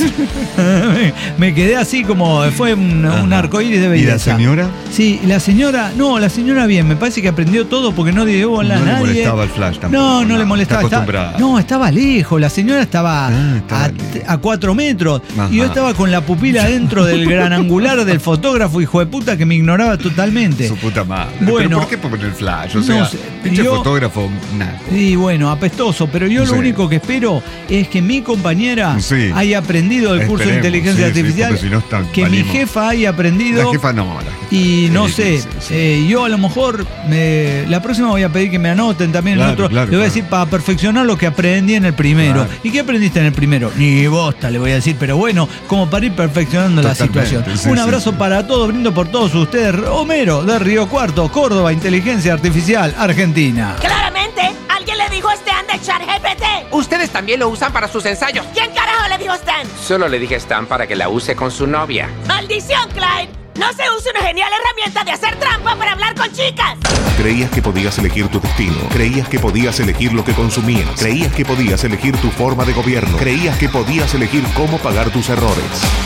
Me quedé así como, fue un, un arcoíris de belleza. ¿Y la señora? Sí, la señora, no, la señora bien, me parece que aprendió todo porque no dio bola no a nadie. No le molestaba el flash tampoco. No, no le molestaba. Está estaba, no, estaba lejos, la señora estaba, ah, estaba a, a cuatro metros. Ajá. Y yo estaba con la pupila dentro del gran angular del fotógrafo, hijo de puta, que me ignoraba totalmente. Su puta madre. Bueno, ¿pero por qué poner el flash? O sea, no sé, pinche yo, fotógrafo naco. Sí, bueno, apestoso, pero yo sí. lo único que espero es que mi compañera sí. haya aprendido el curso Esperemos, de inteligencia sí, artificial, sí, si no está, que valimos. mi jefa haya aprendido. La jefa no, la jefa. Y no es sé, difícil, sí. eh, yo a lo mejor me, la próxima voy a pedir que me anoten también Claro, en otro. claro, le voy a claro. decir para perfeccionar lo que aprendí en el primero. Claro. ¿Y qué aprendiste en el primero? Ni bosta, le voy a decir, pero bueno, como para ir perfeccionando Totalmente, la situación. sí, Un sí, abrazo sí. para todos, brindo por todos ustedes. Homero, de Río Cuarto, Córdoba, Inteligencia Artificial, Argentina. Claramente, alguien le dijo a Stan de ChatGPT. Ustedes también lo usan para sus ensayos. ¿Quién carajo le dijo Stan? Solo le dije a Stan para que la use con su novia. ¡Maldición, Clyde! No se usa una genial herramienta de hacer trampa para hablar con chicas. Creías que podías elegir tu destino. Creías que podías elegir lo que consumías. Creías que podías elegir tu forma de gobierno. Creías que podías elegir cómo pagar tus errores.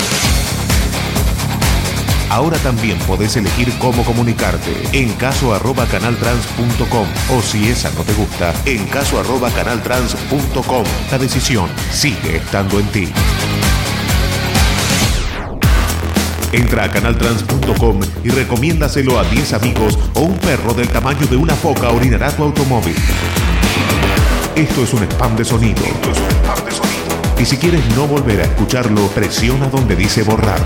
Ahora también podés elegir cómo comunicarte en caso arroba canaltrans punto com o si esa no te gusta, en caso arroba canaltrans punto com. La decisión sigue estando en ti. Entra a canaltrans punto com y recomiéndaselo a diez amigos o un perro del tamaño de una foca orinará tu automóvil. Esto es un spam de sonido. Esto es un spam de sonido. Y si quieres no volver a escucharlo, presiona donde dice borrar.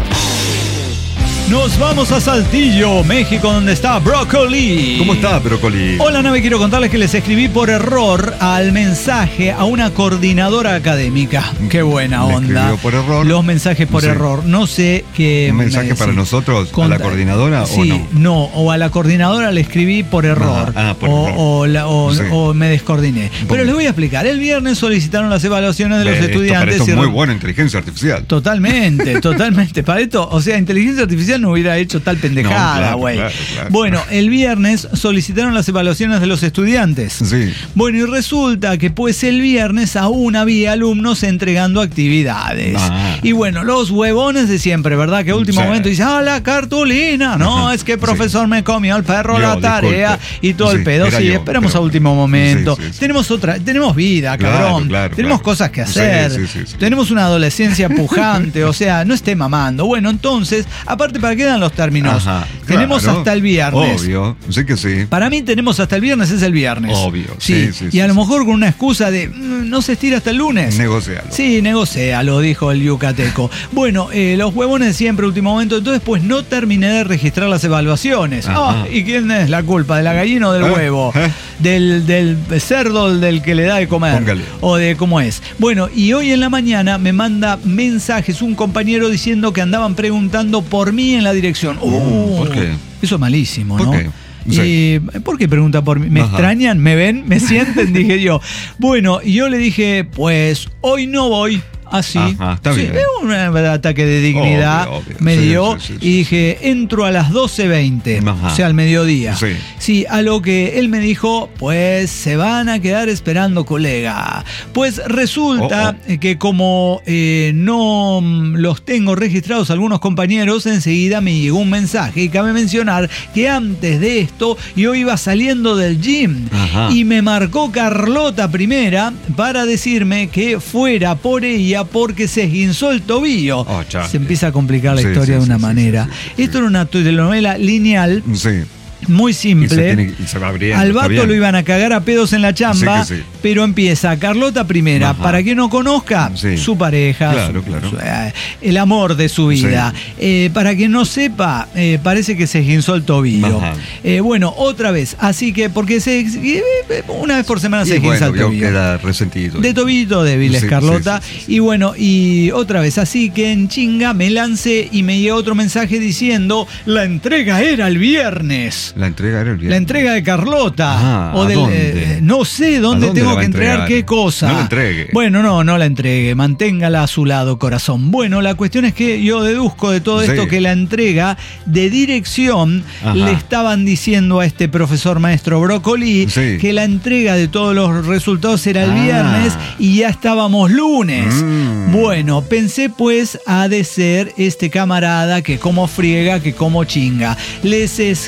Nos vamos a Saltillo, México, donde está Brócoli. ¿Cómo está, Brócoli? Hola, Nave, quiero contarles que les escribí por error al mensaje a una coordinadora académica. Qué buena ¿Le onda. escribió por error? Los mensajes por Sí. error. No sé qué. ¿Un mensaje me- para sí. nosotros, a Conta- la coordinadora sí, o no? no, o a la coordinadora le escribí por error. Ah, ah, por o, error. o la- o- Sí. o me descoordiné. Pero Bueno. les voy a explicar. El viernes solicitaron las evaluaciones de los Ve, esto- estudiantes. Para esto y es muy re- buena inteligencia artificial. Totalmente, totalmente. Para esto, o sea, inteligencia artificial no hubiera hecho tal pendejada, No, claro, güey. claro, claro. Bueno, el viernes solicitaron las evaluaciones de los estudiantes. Sí. Bueno, y resulta que pues el viernes aún había alumnos entregando actividades. Ah. Y bueno, los huevones de siempre, ¿verdad? Que a último Sí. momento dicen, ah, la cartulina. No, Ajá, es que el sí. profesor me comió el perro Yo, la tarea disculpe. y todo el Sí, pedo. era Sí, yo, esperemos pero- a último momento. Sí, sí, sí. Tenemos otra, tenemos vida, Claro, cabrón. claro, tenemos claro. cosas que Sí, hacer. sí, sí, sí. Tenemos una adolescencia pujante, o sea, no esté mamando. Bueno, entonces, aparte, ¿para qué dan los términos? Ajá, Tenemos claro. hasta el viernes. Obvio, sí que sí. Para mí tenemos hasta el viernes, es el viernes. Obvio, Sí, sí, sí, y sí, a lo sí. mejor con una excusa de "Mm, no se estira hasta el lunes. Negocialo. Sí, negocia, lo dijo el yucateco. Bueno, eh, los huevones siempre, último momento, entonces pues no terminé de registrar las evaluaciones. Ajá. Ah, ¿y quién es la culpa? ¿De la gallina o del ¿Eh? huevo? ¿Eh? Del, del cerdo del que le da de comer. Póngale. O de cómo es. Bueno, y hoy en la mañana me manda mensajes un compañero diciendo que andaban preguntando por mí en la dirección. Uh, ¿por qué? Eso es malísimo, ¿Por ¿no? qué? Y, Sí. ¿por qué pregunta por mí? ¿Me Ajá. extrañan? ¿Me ven? ¿Me sienten? Dije yo. Bueno, y yo le dije, pues hoy no voy. Así. Ajá, está Sí, bien. es un ataque de dignidad. Obvio, obvio. Me Sí, dio sí, sí, sí. y dije, entro a las doce veinte, Ajá. o sea, al mediodía. Sí. Sí, a lo que él me dijo, pues se van a quedar esperando, colega. Pues resulta Oh, oh. que como eh, no mm, los tengo registrados algunos compañeros, enseguida me llegó un mensaje. Y cabe mencionar que antes de esto yo iba saliendo del gym Ajá. y me marcó Carlota primera para decirme que fuera por ella porque se esguinzó el tobillo. Oh, chale. Se empieza a complicar la Sí, historia sí, de una sí, sí, manera. sí, sí, sí. Esto era una telenovela lineal Sí. muy Y se, simple. tiene- y se va abriendo. Al está vato bien. lo iban a cagar a pedos en la chamba, Sí que sí. pero empieza Carlota primera. Ajá. Para quien no conozca, Sí. su pareja, Claro, su- claro. su- eh, el amor de su vida. Eh, para quien no sepa, eh, parece que se esguinzó el tobillo. Ajá. Eh, bueno, otra vez, así que, porque se, eh, una vez por semana Y se esguinza bueno, el vio tobillo. que era resentido. De tobillito débil es Sí, Carlota. sí, sí, sí, sí. Y bueno, y otra vez, así que en chinga me lancé y me llegó otro mensaje diciendo, la entrega era el viernes. La entrega era el viernes. La entrega de Carlota. Ah, o ¿a del, dónde? eh, no sé dónde, ¿A dónde tengo la va que a entregar, entregar? qué cosa. No la entregue. Bueno, no, no la entregue. Manténgala a su lado, corazón. Bueno, la cuestión es que yo deduzco de todo esto Sí. que la entrega de dirección Ajá. le estaban diciendo a este profesor maestro Brócoli Sí. que la entrega de todos los resultados era el Ah. viernes y ya estábamos lunes. Mm. Bueno, pensé pues ha de ser este camarada que como friega, que como chinga. Les escribe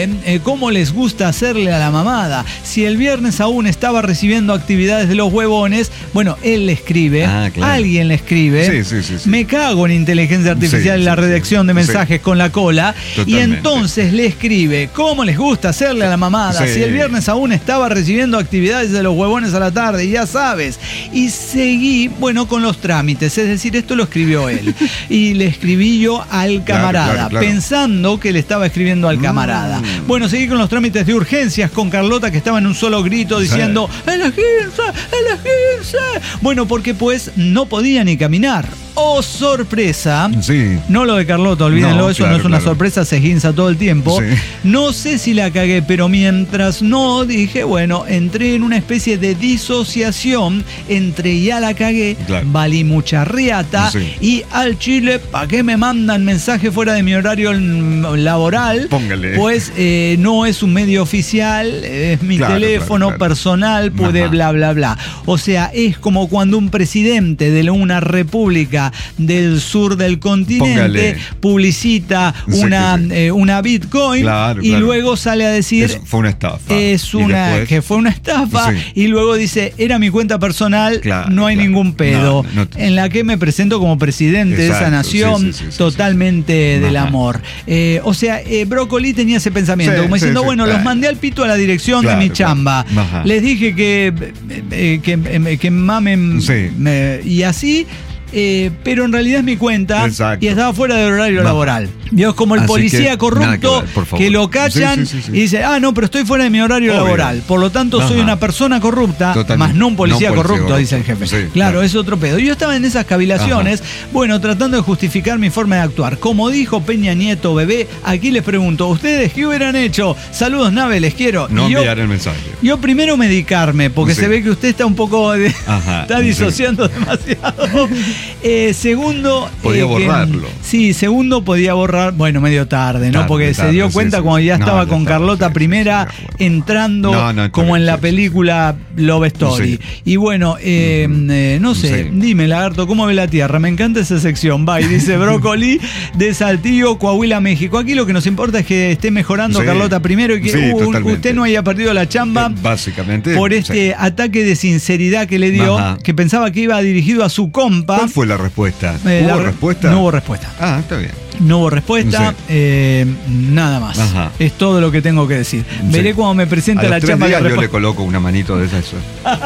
escribe eh, cómo les gusta hacerle a la mamada. Si el viernes aún estaba recibiendo actividades de los huevones, bueno, él le escribe, ah, claro. alguien le escribe, sí, sí, sí, sí. Me cago en inteligencia artificial y sí, la sí, redacción sí. de mensajes sí. con la cola. Totalmente. Y entonces le escribe cómo les gusta hacerle a la mamada. Sí. Si el viernes aún estaba recibiendo actividades de los huevones a la tarde, ya sabes. Y seguí, bueno, con los trámites, es decir, esto lo escribió él. Y le escribí yo al camarada, claro, claro, claro. pensando que le estaba escribiendo al camarada. Mm. Bueno, seguí con los trámites de urgencias con Carlota, que estaba en un solo grito diciendo ¡elegirse! ¡elegirse! Bueno, porque pues no podía ni caminar. ¡Oh, sorpresa! Sí. No lo de Carlota, olvídenlo, no, eso claro, no es una claro. sorpresa, se guinza todo el tiempo. Sí. No sé si la cagué, pero mientras no, dije, bueno, entré en una especie de disociación entre ya la cagué, claro. valí mucha riata, sí. y al Chile, ¿para qué me mandan mensaje fuera de mi horario laboral? Póngale. Pues eh, no es un medio oficial, es mi claro, teléfono claro, claro. personal, puede Ajá. bla, bla, bla. O sea, es como cuando un presidente de una república del sur del continente Póngale. publicita una, sí, sí. Eh, una Bitcoin claro, y claro. luego sale a decir es, fue una estafa es una después, que fue una estafa sí. y luego dice era mi cuenta personal, claro, no hay claro. ningún pedo, no, no te... en la que me presento como presidente Exacto, de esa nación, sí, sí, sí, totalmente sí, sí. del Ajá. amor. Eh, o sea, eh, Brócoli tenía ese pensamiento, sí, como diciendo, sí, sí. bueno, ah. los mandé al pito a la dirección claro, de mi chamba, claro. les dije que, eh, que, que, que mamen sí. me, y así. Eh, pero en realidad es mi cuenta Exacto. y estaba fuera del horario no. laboral. Dios, como el Así policía que, corrupto que, ver, que lo cachan sí, sí, sí, sí. y dice, ah, no, pero estoy fuera de mi horario Obvio. laboral. Por lo tanto, Ajá. soy una persona corrupta, Totalmente. más no un policía, no un policía corrupto, dice el jefe. Sí, claro, claro, es otro pedo. Yo estaba en esas cavilaciones, Ajá. bueno, tratando de justificar mi forma de actuar. Como dijo Peña Nieto, bebé, aquí les pregunto, ¿ustedes qué hubieran hecho? Saludos, Nave, les quiero. No y enviar yo, el mensaje. Yo primero medicarme, porque sí. se ve que usted está un poco, de, Ajá, está disociando sí. demasiado. eh, segundo, Segundo, podía eh, borrarlo. Que, sí, segundo podía borrar, bueno, medio tarde, ¿no? Tarde, Porque tarde, se dio cuenta sí, cuando ya no, estaba con tarde, Carlota sí, primera sí, sí, entrando no, no, como en la película Love Story. Sí. Y bueno, eh, eh, no sé, sí. dime, Lagarto, ¿cómo ve la tierra? Me encanta esa sección. Bye, dice Brócoli de Saltillo, Coahuila, México. Aquí lo que nos importa es que esté mejorando sí. Carlota primero y que sí, uh, usted no haya perdido la chamba. Eh, básicamente. Por este sí. ataque de sinceridad que le dio, Ajá. que pensaba que iba dirigido a su compa. ¿Cuál fue la respuesta? Eh, ¿Hubo la, respuesta? No hubo respuesta. Ah, está bien. No hubo respuesta, sí. eh, nada más. Ajá. Es todo lo que tengo que decir. Sí. Veré cuando me presente a la chamba. Días que yo resp- le coloco una manito de esas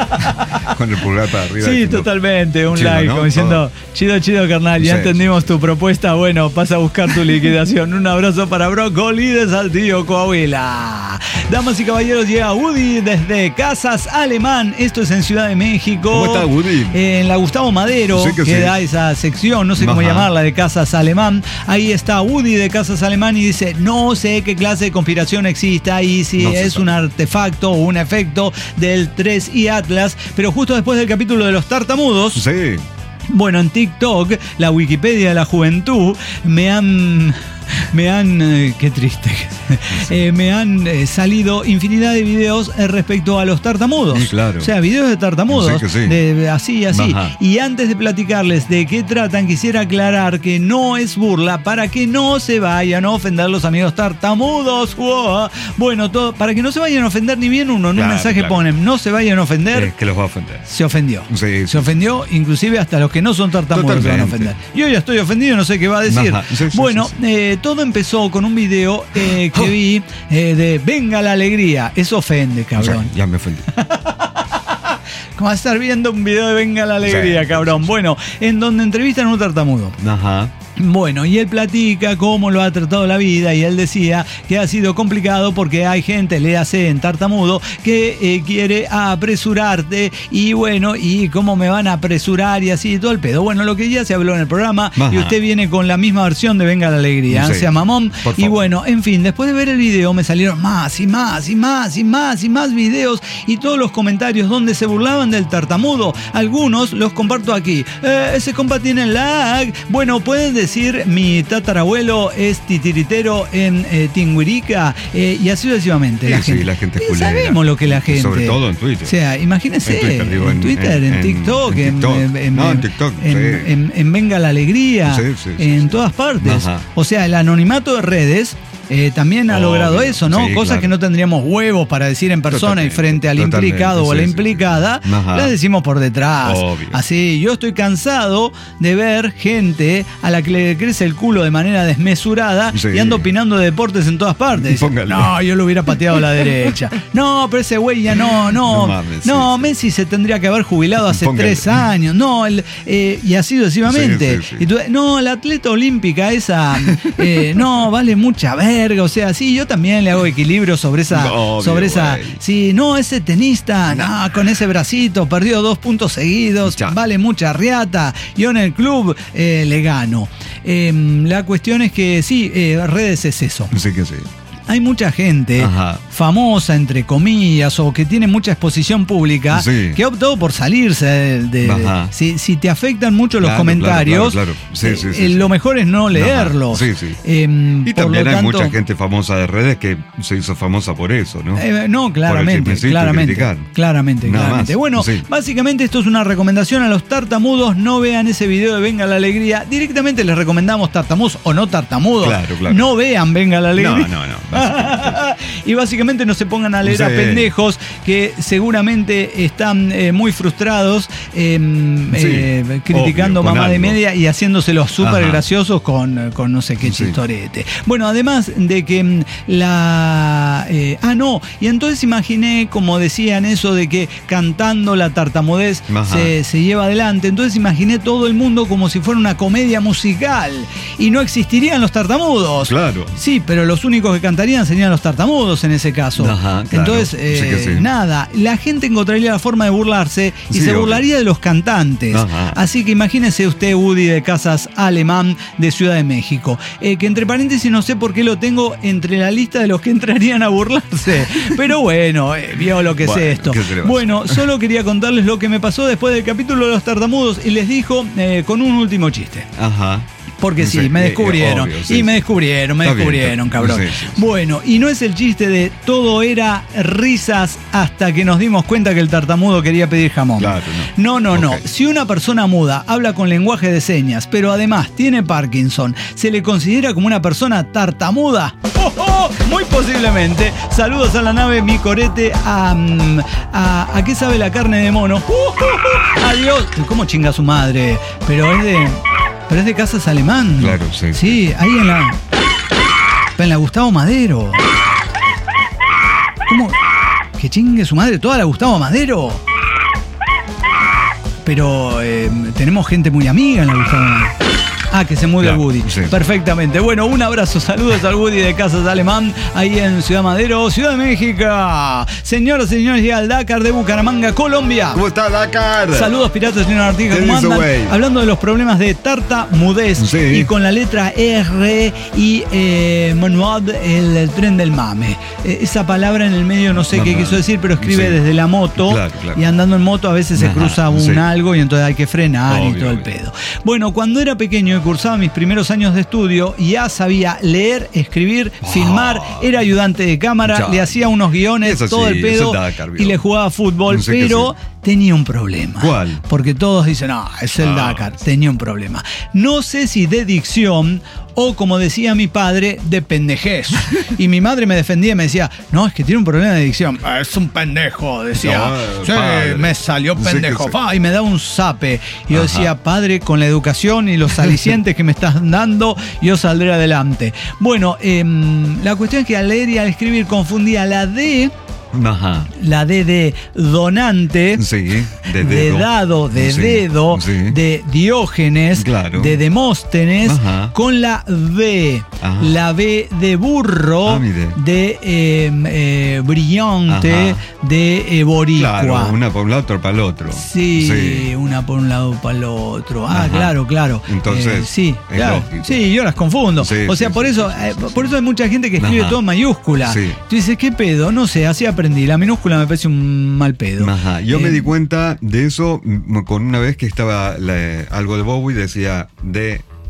con el pulgar para arriba. Sí, diciendo, totalmente, un chido, like, ¿no? Como diciendo, todo. chido, chido, carnal, ya sí. entendimos tu propuesta, bueno, pasa a buscar tu liquidación. Un abrazo para Brócoli de Saltillo, Coahuila. Damas y caballeros, llega Woody desde Casas Alemán, esto es en Ciudad de México. ¿Cómo está Woody? Eh, en la Gustavo Madero, sí que, que sí. da esa sección, no sé Ajá. cómo llamarla, de Casas Alemán. Ahí está Woody de Casas Alemán y dice, no sé qué clase de conspiración exista y si no es un artefacto o un efecto del tres i Atlas, pero justo después del capítulo de los tartamudos, sí. bueno, en TikTok, la Wikipedia de la juventud, me han... Me han, eh, qué triste, eh, me han eh, salido infinidad de videos eh, respecto a los tartamudos. Sí, claro. O sea, videos de tartamudos, sí, sí. De, de, así, así. Ajá. Y antes de platicarles de qué tratan, quisiera aclarar que no es burla, para que no se vayan a ofender los amigos tartamudos. Wow. Bueno, todo, para que no se vayan a ofender ni bien uno, en claro, un mensaje claro. ponen, no se vayan a ofender. Es que los va a ofender. Se ofendió. Sí, sí. Se ofendió, inclusive hasta los que no son tartamudos se van a ofender. Yo ya estoy ofendido, no sé qué va a decir. Sí, sí, bueno, sí, sí. Eh, todo empezó con un video eh, que vi eh, de Venga la Alegría. Eso ofende, cabrón. O sea, ya me ofendí. ¿Cómo va a estar viendo un video de Venga la Alegría, sí, cabrón? Sí. Bueno, en donde entrevistan a un tartamudo. Ajá. Bueno, y él platica cómo lo ha tratado la vida y él decía que ha sido complicado porque hay gente, le hace en tartamudo, que eh, quiere apresurarte y bueno, y cómo me van a apresurar y así y todo el pedo. Bueno, lo que ya se habló en el programa. Ajá. Y usted viene con la misma versión de Venga la Alegría, sí. sea mamón. Y bueno, en fin, después de ver el video me salieron más y más y más y más y más videos y todos los comentarios donde se burlaban del tartamudo. Algunos los comparto aquí. Eh, ese compa tiene lag. Bueno, pueden decir decir mi tatarabuelo es titiritero en eh, Tinguirica eh, y así sucesivamente. Sí, la gente, sí, la gente es culera. Sabemos lo que la gente. Sobre todo en Twitter. O sea, imagínense en Twitter, digo, en, en, Twitter, en, en TikTok, en, TikTok. En, en, no, en TikTok, en, sí. en, en Venga la Alegría, sí, sí, sí, en sí. todas partes. Ajá. O sea, el anonimato de redes eh, también ha Obvio. logrado eso, ¿no? Sí, Cosas claro. que no tendríamos huevos para decir en persona Totalmente, y frente al totalmente, implicado o a la sí, sí, implicada, sí. Ajá. las decimos por detrás. Obvio. Así, yo estoy cansado de ver gente a la que le crece el culo de manera desmesurada Sí. y anda opinando de deportes en todas partes. Dice, Póngale. no, yo lo hubiera pateado a la derecha. No, pero ese güey ya no, no. No mames, no, sí, sí. Messi se tendría que haber jubilado hace Póngale. tres años. No, el, eh, y así sucesivamente. Sí, sí, sí. Y tú, no, la atleta olímpica esa, eh, no, vale mucha verga. O sea, sí, yo también le hago equilibrio sobre esa, Obvio, sobre esa. güey. Sí, no, ese tenista, no, con ese bracito, perdió dos puntos seguidos, Ya. vale mucha riata. Yo en el club eh, le gano. Eh, la cuestión es que sí, eh, redes es eso. Sí que sí. Hay mucha gente Ajá. famosa, entre comillas, o que tiene mucha exposición pública, Sí. que ha optado por salirse de... de- Ajá. si, si te afectan mucho los Claro, comentarios, claro, claro, claro. Sí, eh, sí, sí, eh, sí. lo mejor es no leerlos. Sí, sí. Eh, Y por también lo hay tanto, mucha gente famosa de redes que se hizo famosa por eso, ¿no? Eh, no, claramente, chismecito y claramente, criticar. claramente, Nada claramente. más, Bueno, sí. básicamente esto es una recomendación a los tartamudos. No vean ese video de Venga la Alegría. Directamente les recomendamos tartamudos o no tartamudos. Claro, claro. No vean Venga la Alegría. No, no, no, básicamente. Y básicamente no se pongan a leer Sí. a pendejos que seguramente están eh, muy frustrados eh, eh, criticando obvio, con mamá de algo. media y haciéndoselos súper Ajá. graciosos con, con no sé qué Sí. chistorete. Bueno, además de que mm, la... eh, ah, no, y entonces imaginé, como decían eso de que cantando la tartamudez Ajá. se, se lleva adelante, entonces imaginé todo el mundo como si fuera una comedia musical y no existirían los tartamudos. Claro. Sí, pero los únicos que cantarían serían los tartamudos en ese caso. Ajá, claro. Entonces, Sí eh, que sí. nada, la gente encontraría la forma de burlarse y Sí, se obvio. burlaría de los cantantes. Ajá. Así que imagínese usted Woody de Casas Alemán de Ciudad de México, eh, que entre paréntesis no sé por qué lo tengo entre la lista de los que entrarían a burlarse, pero bueno, eh, vio lo que Bueno, es esto. ¿qué se le va a hacer? Bueno, solo quería contarles lo que me pasó después del capítulo de los tartamudos y les dijo eh, con un último chiste. Ajá. Porque sí, Sí, me eh, descubrieron. obvio, sí, y me sí. descubrieron, me Está bien, descubrieron, está- cabrón. sí, sí, sí. Bueno, y no es el chiste de todo era risas hasta que nos dimos cuenta que el tartamudo quería pedir jamón. Claro, no. No, no, Ok. no. Si una persona muda habla con lenguaje de señas, pero además tiene Parkinson, ¿se le considera como una persona tartamuda? ¡Oh, oh! Muy posiblemente. Saludos a la nave Mi Corete. A, mm, a, ¿a qué sabe la carne de mono? ¡Uh, uh, uh! Adiós. ¿Cómo chinga su madre? Pero es de... Pero es de Casas Alemán. Claro, sí. Sí, ahí en la. En la Gustavo Madero. ¿Cómo? Que chingue su madre toda la Gustavo Madero. Pero eh, tenemos gente muy amiga en la Gustavo Madero. Ah, que se mude Claro, el Woody. sí. Perfectamente. Bueno, un abrazo, saludos al Woody de Casas Alemán, ahí en Ciudad Madero, Ciudad de México. Señoras y señores, llega el Dakar de Bucaramanga, Colombia. ¿Cómo está Dakar? Saludos, piratas, señor Artiga, ¿Qué ¿cómo dice, andan? güey? Hablando de los problemas de tartamudez Sí. y con la letra R y eh, manual, el, el tren del mame. Eh, esa palabra en el medio no sé qué Mamá. quiso decir, pero escribe Sí. desde la moto. Claro, claro. Y andando en moto a veces se Ajá, cruza un sí. algo y entonces hay que frenar y Obvio, todo el obvio. pedo. Bueno, cuando era pequeño y cursaba mis primeros años de estudio, ya sabía leer, escribir, filmar, era ayudante de cámara, Ya. le hacía unos guiones, Eso todo sí, el pedo eso es Dakar, y viejo. le jugaba fútbol, No sé qué pero sí. tenía un problema. ¿Cuál? Porque todos dicen, ah, es el Ah, Dakar. Tenía un problema. No sé si de dicción o, como decía mi padre, de pendejez. Y mi madre me defendía y me decía, no, es que tiene un problema de dicción. "Ah, es un pendejo", decía. No, sí, padre. me salió Sí que pendejo. sí. Fa, y me daba un zape. Y yo Ajá. decía, padre, con la educación y los alicientes que me estás dando, yo saldré adelante. Bueno, em, la cuestión es que al leer y al escribir confundía la D... Ajá. La D de donante, Sí, de de, dedo. dado, de Sí, dedo, sí. de Diógenes, Claro. de Demóstenes, Ajá. con la B. Ajá. La B de burro, Ah, mire. de eh, eh, brillante, Ajá. de eh, boricua. Claro, una para un lado, otra para el otro. Sí, una por un lado para el otro. Ah, Ajá. claro, claro. Entonces, Eh, sí, es claro. lógico. Sí, yo las confundo. Sí, o sea, sí, por sí, eso, sí, eh, sí, sí. por eso hay mucha gente que escribe Ajá. todo en mayúscula. Sí. Tú dices, ¿qué pedo? No sé, así aprendí. La minúscula me parece un mal pedo. Ajá. Yo Eh, me di cuenta de eso mm, con una vez que estaba la- algo de Bowie, decía de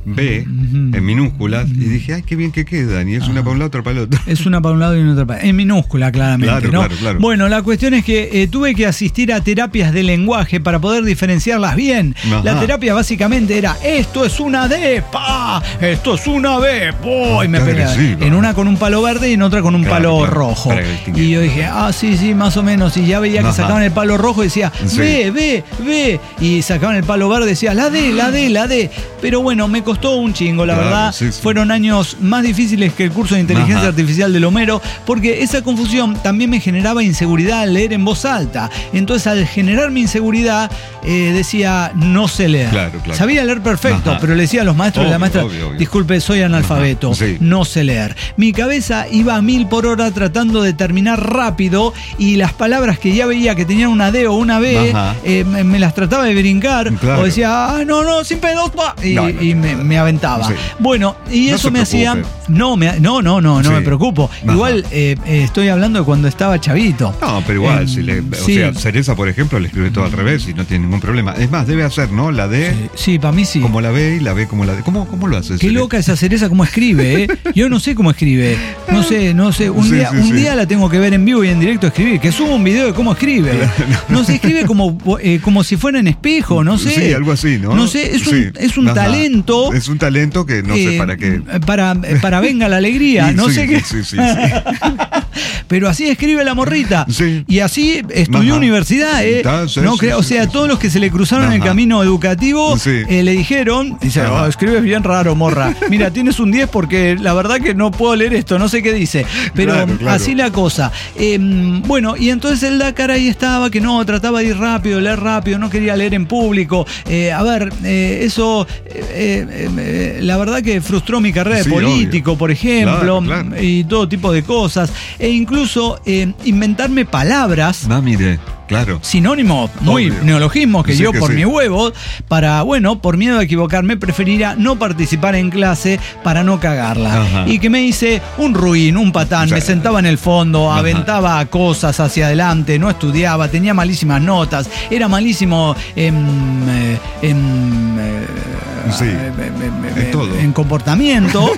B uh-huh. en minúsculas uh-huh. y dije, ay, qué bien que quedan. Y es uh-huh. una para un lado, otra para el otro. Es una para un lado y una otra para el otro. En minúscula, claramente. Claro, ¿no? claro, claro. Bueno, la cuestión es que eh, tuve que asistir a terapias de lenguaje para poder diferenciarlas bien. Ajá. La terapia básicamente era, esto es una D, pa, esto es una B, po, y me peleaba. En una con un palo verde y en otra con un claro, palo claro, rojo. Y yo dije, ah, sí, sí, más o menos. Y ya veía que Ajá. sacaban el palo rojo y decía, sí. B, B, B. Y sacaban el palo verde y decía, la D, la D, la D. Pero bueno, me costó un chingo, la claro, verdad. Sí, sí. Fueron años más difíciles que el curso de inteligencia Ajá. artificial del Homero, porque esa confusión también me generaba inseguridad al leer en voz alta. Entonces, al generar mi inseguridad, eh, decía, no sé leer. Claro, claro. Sabía leer perfecto, Ajá. pero le decía a los maestros obvio, y a la maestra, obvio, obvio. disculpe, soy analfabeto, sí. no sé leer. Mi cabeza iba a mil por hora tratando de terminar rápido y las palabras que ya veía que tenían una D o una B, eh, me, me las trataba de brincar claro. o decía, ah, no, no, sin pedos, pa, y, no, no, y me, me aventaba. Sí. Bueno, y no eso me preocupe. hacía... No, me, no, no, no, no sí. me preocupo. Ajá. Igual eh, eh, estoy hablando de cuando estaba chavito. No, pero igual, eh, si le, o sí. sea, Cereza, por ejemplo, le escribe todo al revés y no tiene ningún problema. Es más, debe hacer, ¿no? La D. Sí, sí, para mí sí. Como la B y la B como la D. ¿Cómo, cómo lo hace? Qué Cereza? Loca esa Cereza, cómo escribe, ¿eh? Yo no sé cómo escribe. No sé, no sé. Un, sí, día, sí, un sí. día la tengo que ver en vivo y en directo escribir. Que suba un video de cómo escribe. No, no se escribe como, eh, como si fuera en espejo, no sé. Sí, algo así, ¿no? No sé, es un, sí. es un talento. Es un talento que no eh, sé para qué. Para, para venga la alegría, sí, no sí, sé qué. Sí, sí, sí. Pero así escribe la morrita. Sí. Y así estudió Ajá. universidad, ¿eh? Sí, no, sí, o sea, sí, todos sí. los que se le cruzaron en el camino educativo sí. eh, le dijeron, dice, oh, escribes bien raro, morra. Mira, tienes un diez porque la verdad que no puedo leer esto, no sé qué dice. Pero claro, claro. así la cosa. Eh, bueno, y entonces el Dakar ahí estaba, que no, trataba de ir rápido, leer rápido, no quería leer en público. Eh, a ver, eh, eso, eh, eh, la verdad que frustró mi carrera sí, de político, obvio. por ejemplo, claro, claro. y todo tipo de cosas. E incluso eh, inventarme palabras. No, mire. Claro. Sinónimos, muy Obvio. neologismos que sí, yo que por sí. mi huevo, para, bueno, por miedo a equivocarme, preferiría no participar en clase para no cagarla. Ajá. Y que me hice un ruin, un patán, o sea, me sentaba en el fondo, ajá. aventaba cosas hacia adelante, no estudiaba, tenía malísimas notas, era malísimo en... en sí, en, todo. en comportamiento.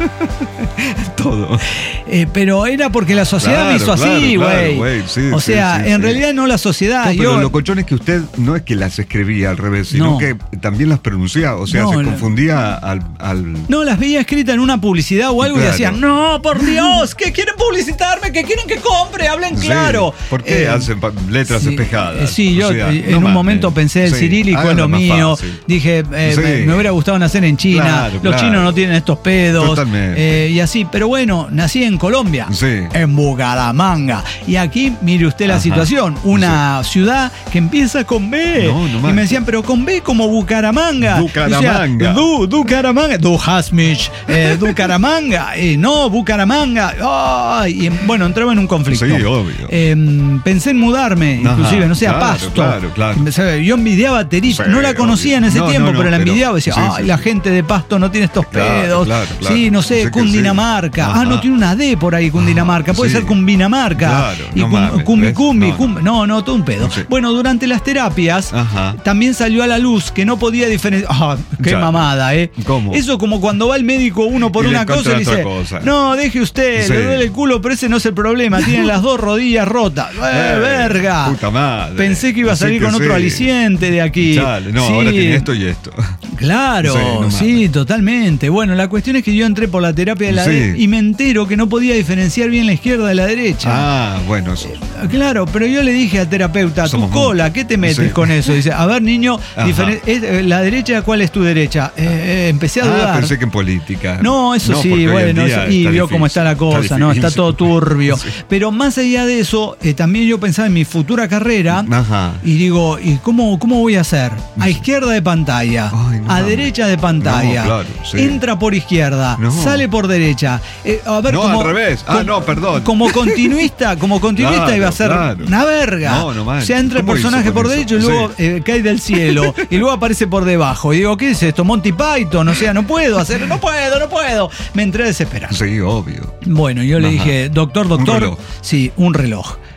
todo. Eh, pero era porque la sociedad claro, me hizo así, güey. Claro, sí, o sea, sí, sí, en sí. realidad no la sociedad. No, pero yo... lo cochón es que usted no es que las escribía al revés, sino no. que también las pronunciaba. O sea, no, se confundía al, al... No, las veía escritas en una publicidad o algo claro. y decían, no, por Dios, que quieren publicitarme, que quieren que compre, hablen sí. claro. ¿Por qué eh, hacen letras sí, espejadas? Sí, yo sea, en no un mames. momento pensé, el sí. cirílico es lo mío. Fácil. Dije, eh, sí. me, me hubiera gustado nacer en China. Claro, Los claro. chinos no tienen estos pedos. Totalmente. Eh, y así, pero bueno, nací en Colombia, sí. en Bucaramanga. Y aquí, mire usted la Ajá. situación, una sí. ciudad que empieza con B. No, no y me decían, pero con B como Bucaramanga. Bucaramanga. O sea, du, Bucaramanga. Du Hasmich, eh, Bucaramanga. Eh, no, Bucaramanga. Oh, y bueno, entraba en un conflicto. Sí, obvio. Eh, pensé en mudarme, Ajá, inclusive, no sé, claro, a Pasto. Claro, claro. Yo envidiaba a Teresa. Sí, no la conocía obvio. en ese no, tiempo, no, no, pero la envidiaba. Decía, ay, sí, sí, la sí. gente de Pasto no tiene estos claro, pedos. Claro, claro. Sí, no sé, sí Cundinamarca. Sí. Ah, no tiene una D por ahí, Cundinamarca. Puede sí. ser Cumbinamarca. Claro, y no cum, mames, cumbi, cumbi, no, cumbi. No, no, todo un pedo. Sí. Bueno, durante las terapias Ajá. también salió a la luz que no podía diferenciar. Ah, qué ya. mamada, ¿eh? ¿Cómo? Eso como cuando va el médico uno por y una cosa y le dice, cosa. no, deje usted, sí. le duele el culo, pero ese no es el problema. Tiene las dos rodillas rotas. ¡Eh, eh verga! Puta madre. Pensé que iba a salir con sí. otro aliciente de aquí. Chale, no, sí. ahora tiene esto y esto. Claro, sí, no sí, totalmente. Bueno, la cuestión es que yo entré por la terapia de la sí. D y me entero que no podía diferenciar bien la izquierda de la derecha. Ah, bueno. Eso. Eh, claro, pero yo le dije al terapeuta, Somos tu cola, muy... ¿qué te metes sí. con eso? Dice, a ver, niño, diferen... ¿es, la derecha, ¿cuál es tu derecha? Eh, eh, empecé a dudar. Ah, pensé que en política. No, eso no, sí, bueno, eso, y vio cómo está la cosa, está ¿no? Está todo turbio. Sí. Pero más allá de eso, eh, también yo pensaba en mi futura carrera Ajá. y digo, ¿y cómo, cómo voy a hacer? A izquierda de pantalla, Ay, no, a derecha de pantalla, no, claro, sí. entra por izquierda, no. sale por derecha. Eh, a ver, no, como, al revés. Ah, como, no, perdón. Como continuista, como continuista claro, iba a ser claro. una verga. No, no man. O sea, entra el personaje por derecho y luego sí. eh, cae del cielo y luego aparece por debajo. Y digo, ¿qué es esto? Monty Python, o sea, no puedo hacer, no puedo, no puedo. Me entré a desesperar. Sí, obvio. Bueno, yo Ajá. le dije, doctor, doctor. ¿Un reloj? Sí, un reloj.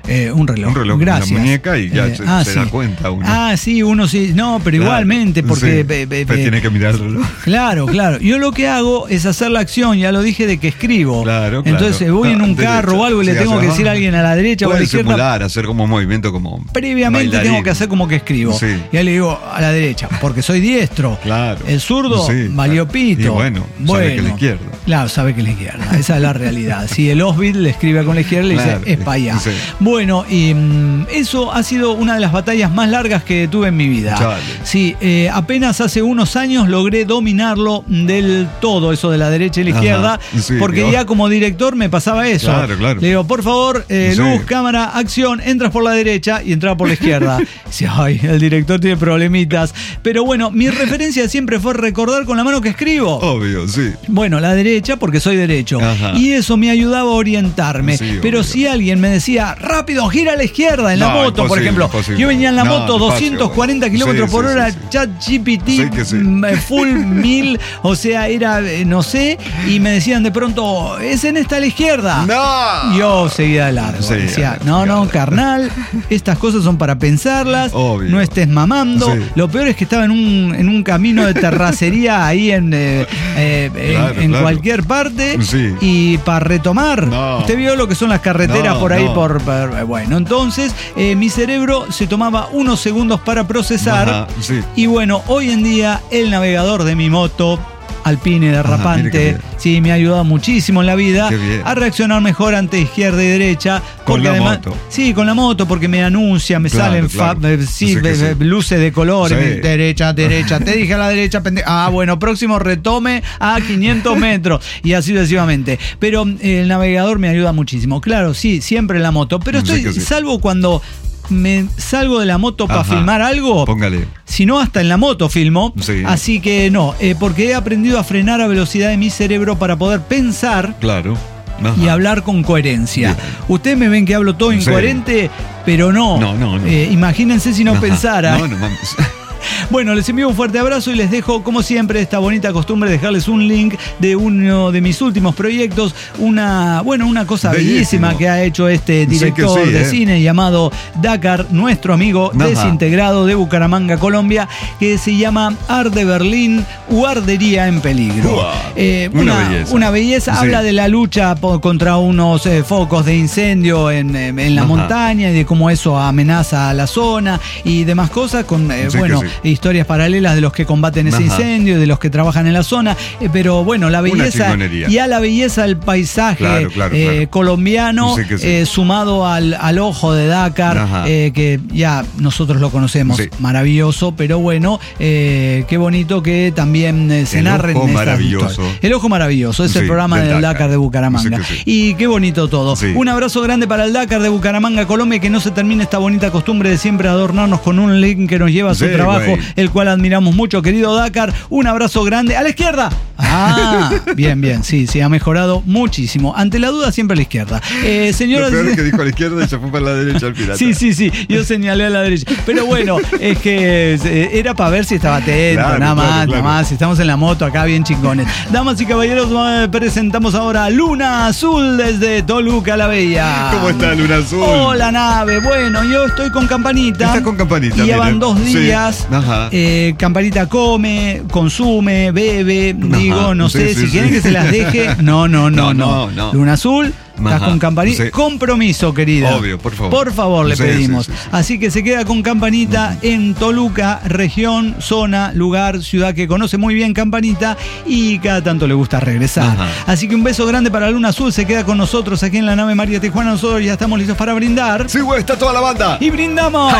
Eh, un reloj. Un reloj Gracias. en la muñeca y ya Eh, se, ah, se sí. da cuenta uno. Ah, sí, uno sí. No, pero Claro, igualmente, porque... sí, pe- pe- pero pe- tiene que mirar el reloj. Claro, claro. Yo lo que hago es hacer la acción, ya lo dije, de que escribo. Claro, claro. Entonces voy Ah, en un derecha. carro o algo y le Sí, tengo hacer- que decir a alguien a la derecha o a la Puede izquierda. simular, hacer como un movimiento como Previamente bailarín. tengo que hacer como que escribo. Sí. Y ahí le digo a la derecha, porque soy diestro. Claro. El zurdo Sí. valió pito. Y bueno, sabe que es la izquierda. Claro, sabe que es la izquierda. Esa es la realidad. Si el Osbit le escribe con la izquierda, le Claro, dice, es para allá. sí. Bueno, y mm, eso ha sido una de las batallas más largas que tuve en mi vida. Chale. Sí, eh, apenas hace unos años logré dominarlo del todo, eso de la derecha y la Ajá, izquierda, sí, porque digo. ya como director me pasaba eso. Claro, claro. Le digo, por favor, eh, Sí. luz, cámara, acción, entras por la derecha y entras por la izquierda. Dice, ay, el director tiene problemitas. Pero bueno, mi referencia siempre fue recordar con la mano que escribo. Obvio, sí. Bueno, la derecha porque soy derecho. Ajá. Y eso me ayudaba a orientarme. Sí, Pero obvio. si alguien me decía, rápido, gira a la izquierda en la No, moto, por imposible, ejemplo. imposible. Yo venía en la No, moto despacio, doscientos cuarenta sí, kilómetros por sí, hora, sí, sí. chat G P T, Sí que sí. mm, full mil, o sea, era, eh, no sé, y me decían de pronto, es en esta a la izquierda. ¡No! Yo seguía de largo. Sí, Decía, a la no, no, izquierda. carnal, estas cosas son para pensarlas, Obvio. no estés mamando. Sí. Lo peor es que estaba en un, en un camino de terracería ahí en, eh, eh, en- Claro, en claro. cualquier parte. Sí. Y para retomar, No. usted vio lo que son las carreteras No, por ahí, no. por, por- bueno, entonces eh, mi cerebro se tomaba unos segundos para procesar. Ajá, sí. Y bueno, hoy en día el navegador de mi moto Alpine mire qué derrapante, bien. sí, me ha ayudado muchísimo en la vida Qué bien. a reaccionar mejor ante izquierda y derecha. Con porque la además, moto. Sí, con la moto, porque me anuncia, me Claro, salen claro. fa- eh, sí, Sí que eh, sí. eh, luces de colores, Sí. me- derecha, derecha, te dije a la derecha, pendejo. Ah, bueno, próximo retome a quinientos metros y así sucesivamente. Pero eh, el navegador me ayuda muchísimo. Claro, sí, siempre en la moto, pero Sí estoy, que sí. salvo cuando me salgo de la moto para Ajá. filmar algo, Póngale. si no hasta en la moto filmo, Sí. así que no, eh, porque he aprendido a frenar a velocidad de mi cerebro para poder pensar Claro. Ajá. y hablar con coherencia. Bien. Ustedes me ven que hablo todo Sí. incoherente, pero no. No, no, no. Eh, imagínense si no Ajá. pensara. No, no mames. Bueno, les envío un fuerte abrazo y les dejo, como siempre, esta bonita costumbre de dejarles un link de uno de mis últimos proyectos. Una, bueno, una cosa Bellísimo. bellísima que ha hecho este Sí que director sí, de eh. cine llamado Dakar, nuestro amigo Ajá. desintegrado de Bucaramanga, Colombia, que se llama Art de Berlín, guardería en peligro. Uah, Eh, una una, belleza. una belleza. Sí. Habla de la lucha po- contra unos eh, focos de incendio en, eh, en la Ajá. montaña y de cómo eso amenaza a la zona y demás cosas con, eh, Sí que bueno, sí. historias paralelas de los que combaten ese Ajá. incendio, de los que trabajan en la zona, eh, pero bueno, la Una belleza chingonería. y a la belleza del paisaje Claro, claro, eh, claro. colombiano, Sí que sí. eh, sumado al, al ojo de Dakar, Ajá. eh, que ya nosotros lo conocemos, Sí. maravilloso, pero bueno, eh, qué bonito que también eh, se El narren ojo estas maravilloso. historias. El ojo maravilloso, es el Sí, programa del del Dakar. Dakar de Bucaramanga. Sí que sí. Y qué bonito todo. Sí. Un abrazo grande para el Dakar de Bucaramanga, Colombia, y que no se termine esta bonita costumbre de siempre adornarnos con un link que nos lleva a su Sí, trabajo, güey. el cual admiramos mucho, querido Dakar. Un abrazo grande. ¡A la izquierda! Ah, bien, bien, sí, sí, ha mejorado muchísimo. Ante la duda, siempre a la izquierda. Eh, Lo señoras peor y es que dijo a la izquierda y se fue para la derecha al pirata. Sí, sí, sí, yo señalé a la derecha. Pero bueno, es que eh, era para ver si estaba atento, Claro, nada más, claro, claro. nada más. Estamos en la moto acá bien chingones. Damas y caballeros, eh, presentamos ahora Luna Azul desde Toluca la Bella. ¿Cómo está Luna Azul? Hola, nave. Bueno, yo estoy con Campanita. Está con Campanita, Y ya van mire. dos Sí. días. Ajá. Eh, Campanita come, consume, bebe. Ajá. Digo, no Sí, sé, sí, si sí. quieren que se las deje. No, no, no, No, no. no, no. Luna Azul. Estás Ajá. con Campanita. Sí. Compromiso, querida. Obvio, por favor. Por favor, le Sí, pedimos. sí, sí, sí. Así que se queda con Campanita en Toluca, región, zona, lugar, ciudad que conoce muy bien Campanita y cada tanto le gusta regresar. Ajá. Así que un beso grande para Luna Azul. Se queda con nosotros aquí en la nave María Tijuana. Nosotros ya estamos listos para brindar. Sí, güey, está toda la banda. Y brindamos.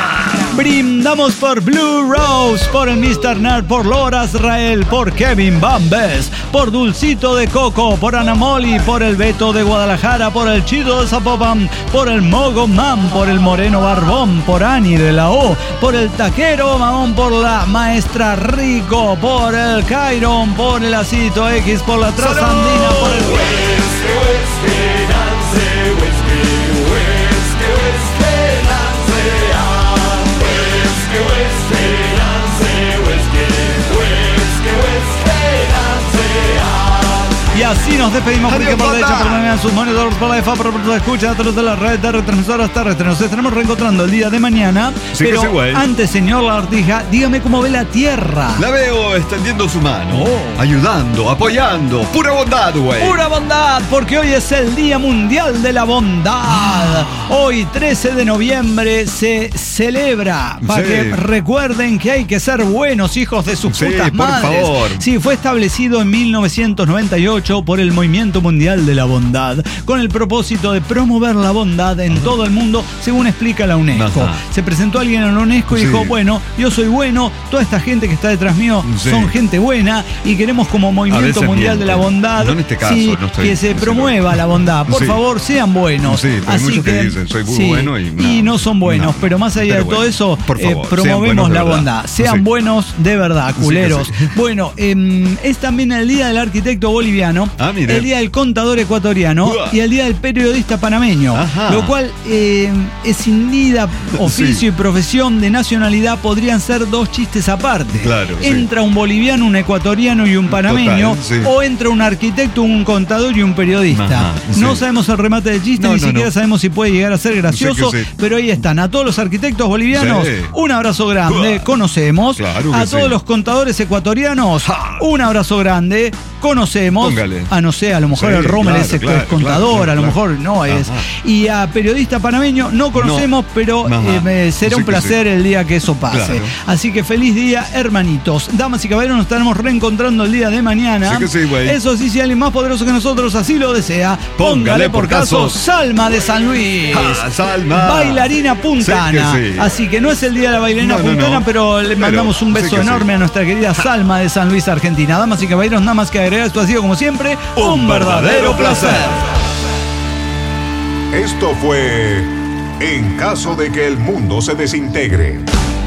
Brindamos por Blue Rose, por el mister Nerd, por Lora Israel, por Kevin Bambes, por Dulcito de Coco, por Anamoli, por el Beto de Guadalajara, por el Chido de Zapopan, por el Mogo Man, por el Moreno Barbón, por Ani de la O, por el Taquero Mamón, por la Maestra Rico, por el Cairon, por el Acito X, por la Trasandina, por el... Y así nos despedimos. Adiós, porque por banda. derecha, por la en sus monitores, por la de F A, por la escucha a través de la red de retransmisoras terrestres. Nos estaremos reencontrando el día de mañana. Sí que pero sí, güey. antes, señor Lagartija, dígame cómo ve la Tierra. La veo extendiendo su mano, Oh. ayudando, apoyando. Pura bondad, güey. Pura bondad, porque hoy es el Día Mundial de la Bondad. Hoy, trece de noviembre, se celebra para Sí. que recuerden que hay que ser buenos hijos de sus Sí, putas por madres. favor. Sí, fue establecido en mil novecientos noventa y ocho por el Movimiento Mundial de la Bondad, con el propósito de promover la bondad en todo el mundo, según explica la UNESCO. Ajá. Se presentó alguien en la UNESCO y Sí. dijo, bueno, yo soy bueno, toda esta gente que está detrás mío Sí. son gente buena y queremos como Movimiento veces Mundial de la mienten. Bondad, No en este caso, sí, no estoy que se diciendo- promueva la bondad. Por Sí. favor, sean buenos. Sí, pero hay muchos que dicen, soy muy sí, bueno y no. y no son buenos. No. Pero más allá Pero de todo bueno, eso, por eh, favor, sean promovemos buenos de la verdad. bondad. Sean Sí. buenos de verdad, Sí, culeros. que sí. Bueno, eh, es también el Día del Arquitecto Boliviano, Ah, mire. el Día del Contador Ecuatoriano Uah. y el Día del Periodista Panameño. Ajá. Lo cual, eh, es sin nida, oficio Sí. y profesión de nacionalidad, podrían ser dos chistes aparte. Claro, sí. Entra un boliviano, un ecuatoriano y un panameño, Total, sí. o entra un arquitecto, un contador y un periodista. Ajá, No sí. sabemos el remate del chiste, No, ni no, siquiera no. sabemos si puede llegar a ser gracioso, Sí que sí. pero ahí están. A todos los arquitectos bolivianos, Sí. un abrazo grande, Uah. conocemos. Claro que a todos sí. los contadores ecuatorianos, Ja. un abrazo grande, conocemos. Póngale. A no sé, a lo mejor Sí, el Rommel claro, ese claro, es contador, claro, a lo claro. mejor no es. Ajá. Y a periodista panameño no conocemos, pero Ajá. eh, me- será Sí un que placer sí. el día que eso pase. Claro. Así que feliz día, hermanitos. Damas y caballeros, nos estaremos reencontrando el día de mañana. Sí que sí, güey. Eso sí, si alguien más poderoso que nosotros así lo desea, póngale por caso Salma de San Luis. Ah, Salma. Bailarina puntana. Sí que sí. Así que no es el día de la bailarina No, no, puntana, no. pero le Pero, mandamos un sí beso que sí. enorme a nuestra querida Salma de San Luis, Argentina. Damas y caballeros, nada más que agregar, esto ha sido como siempre un, Un verdadero verdadero placer. Esto fue En caso de que el mundo se desintegre.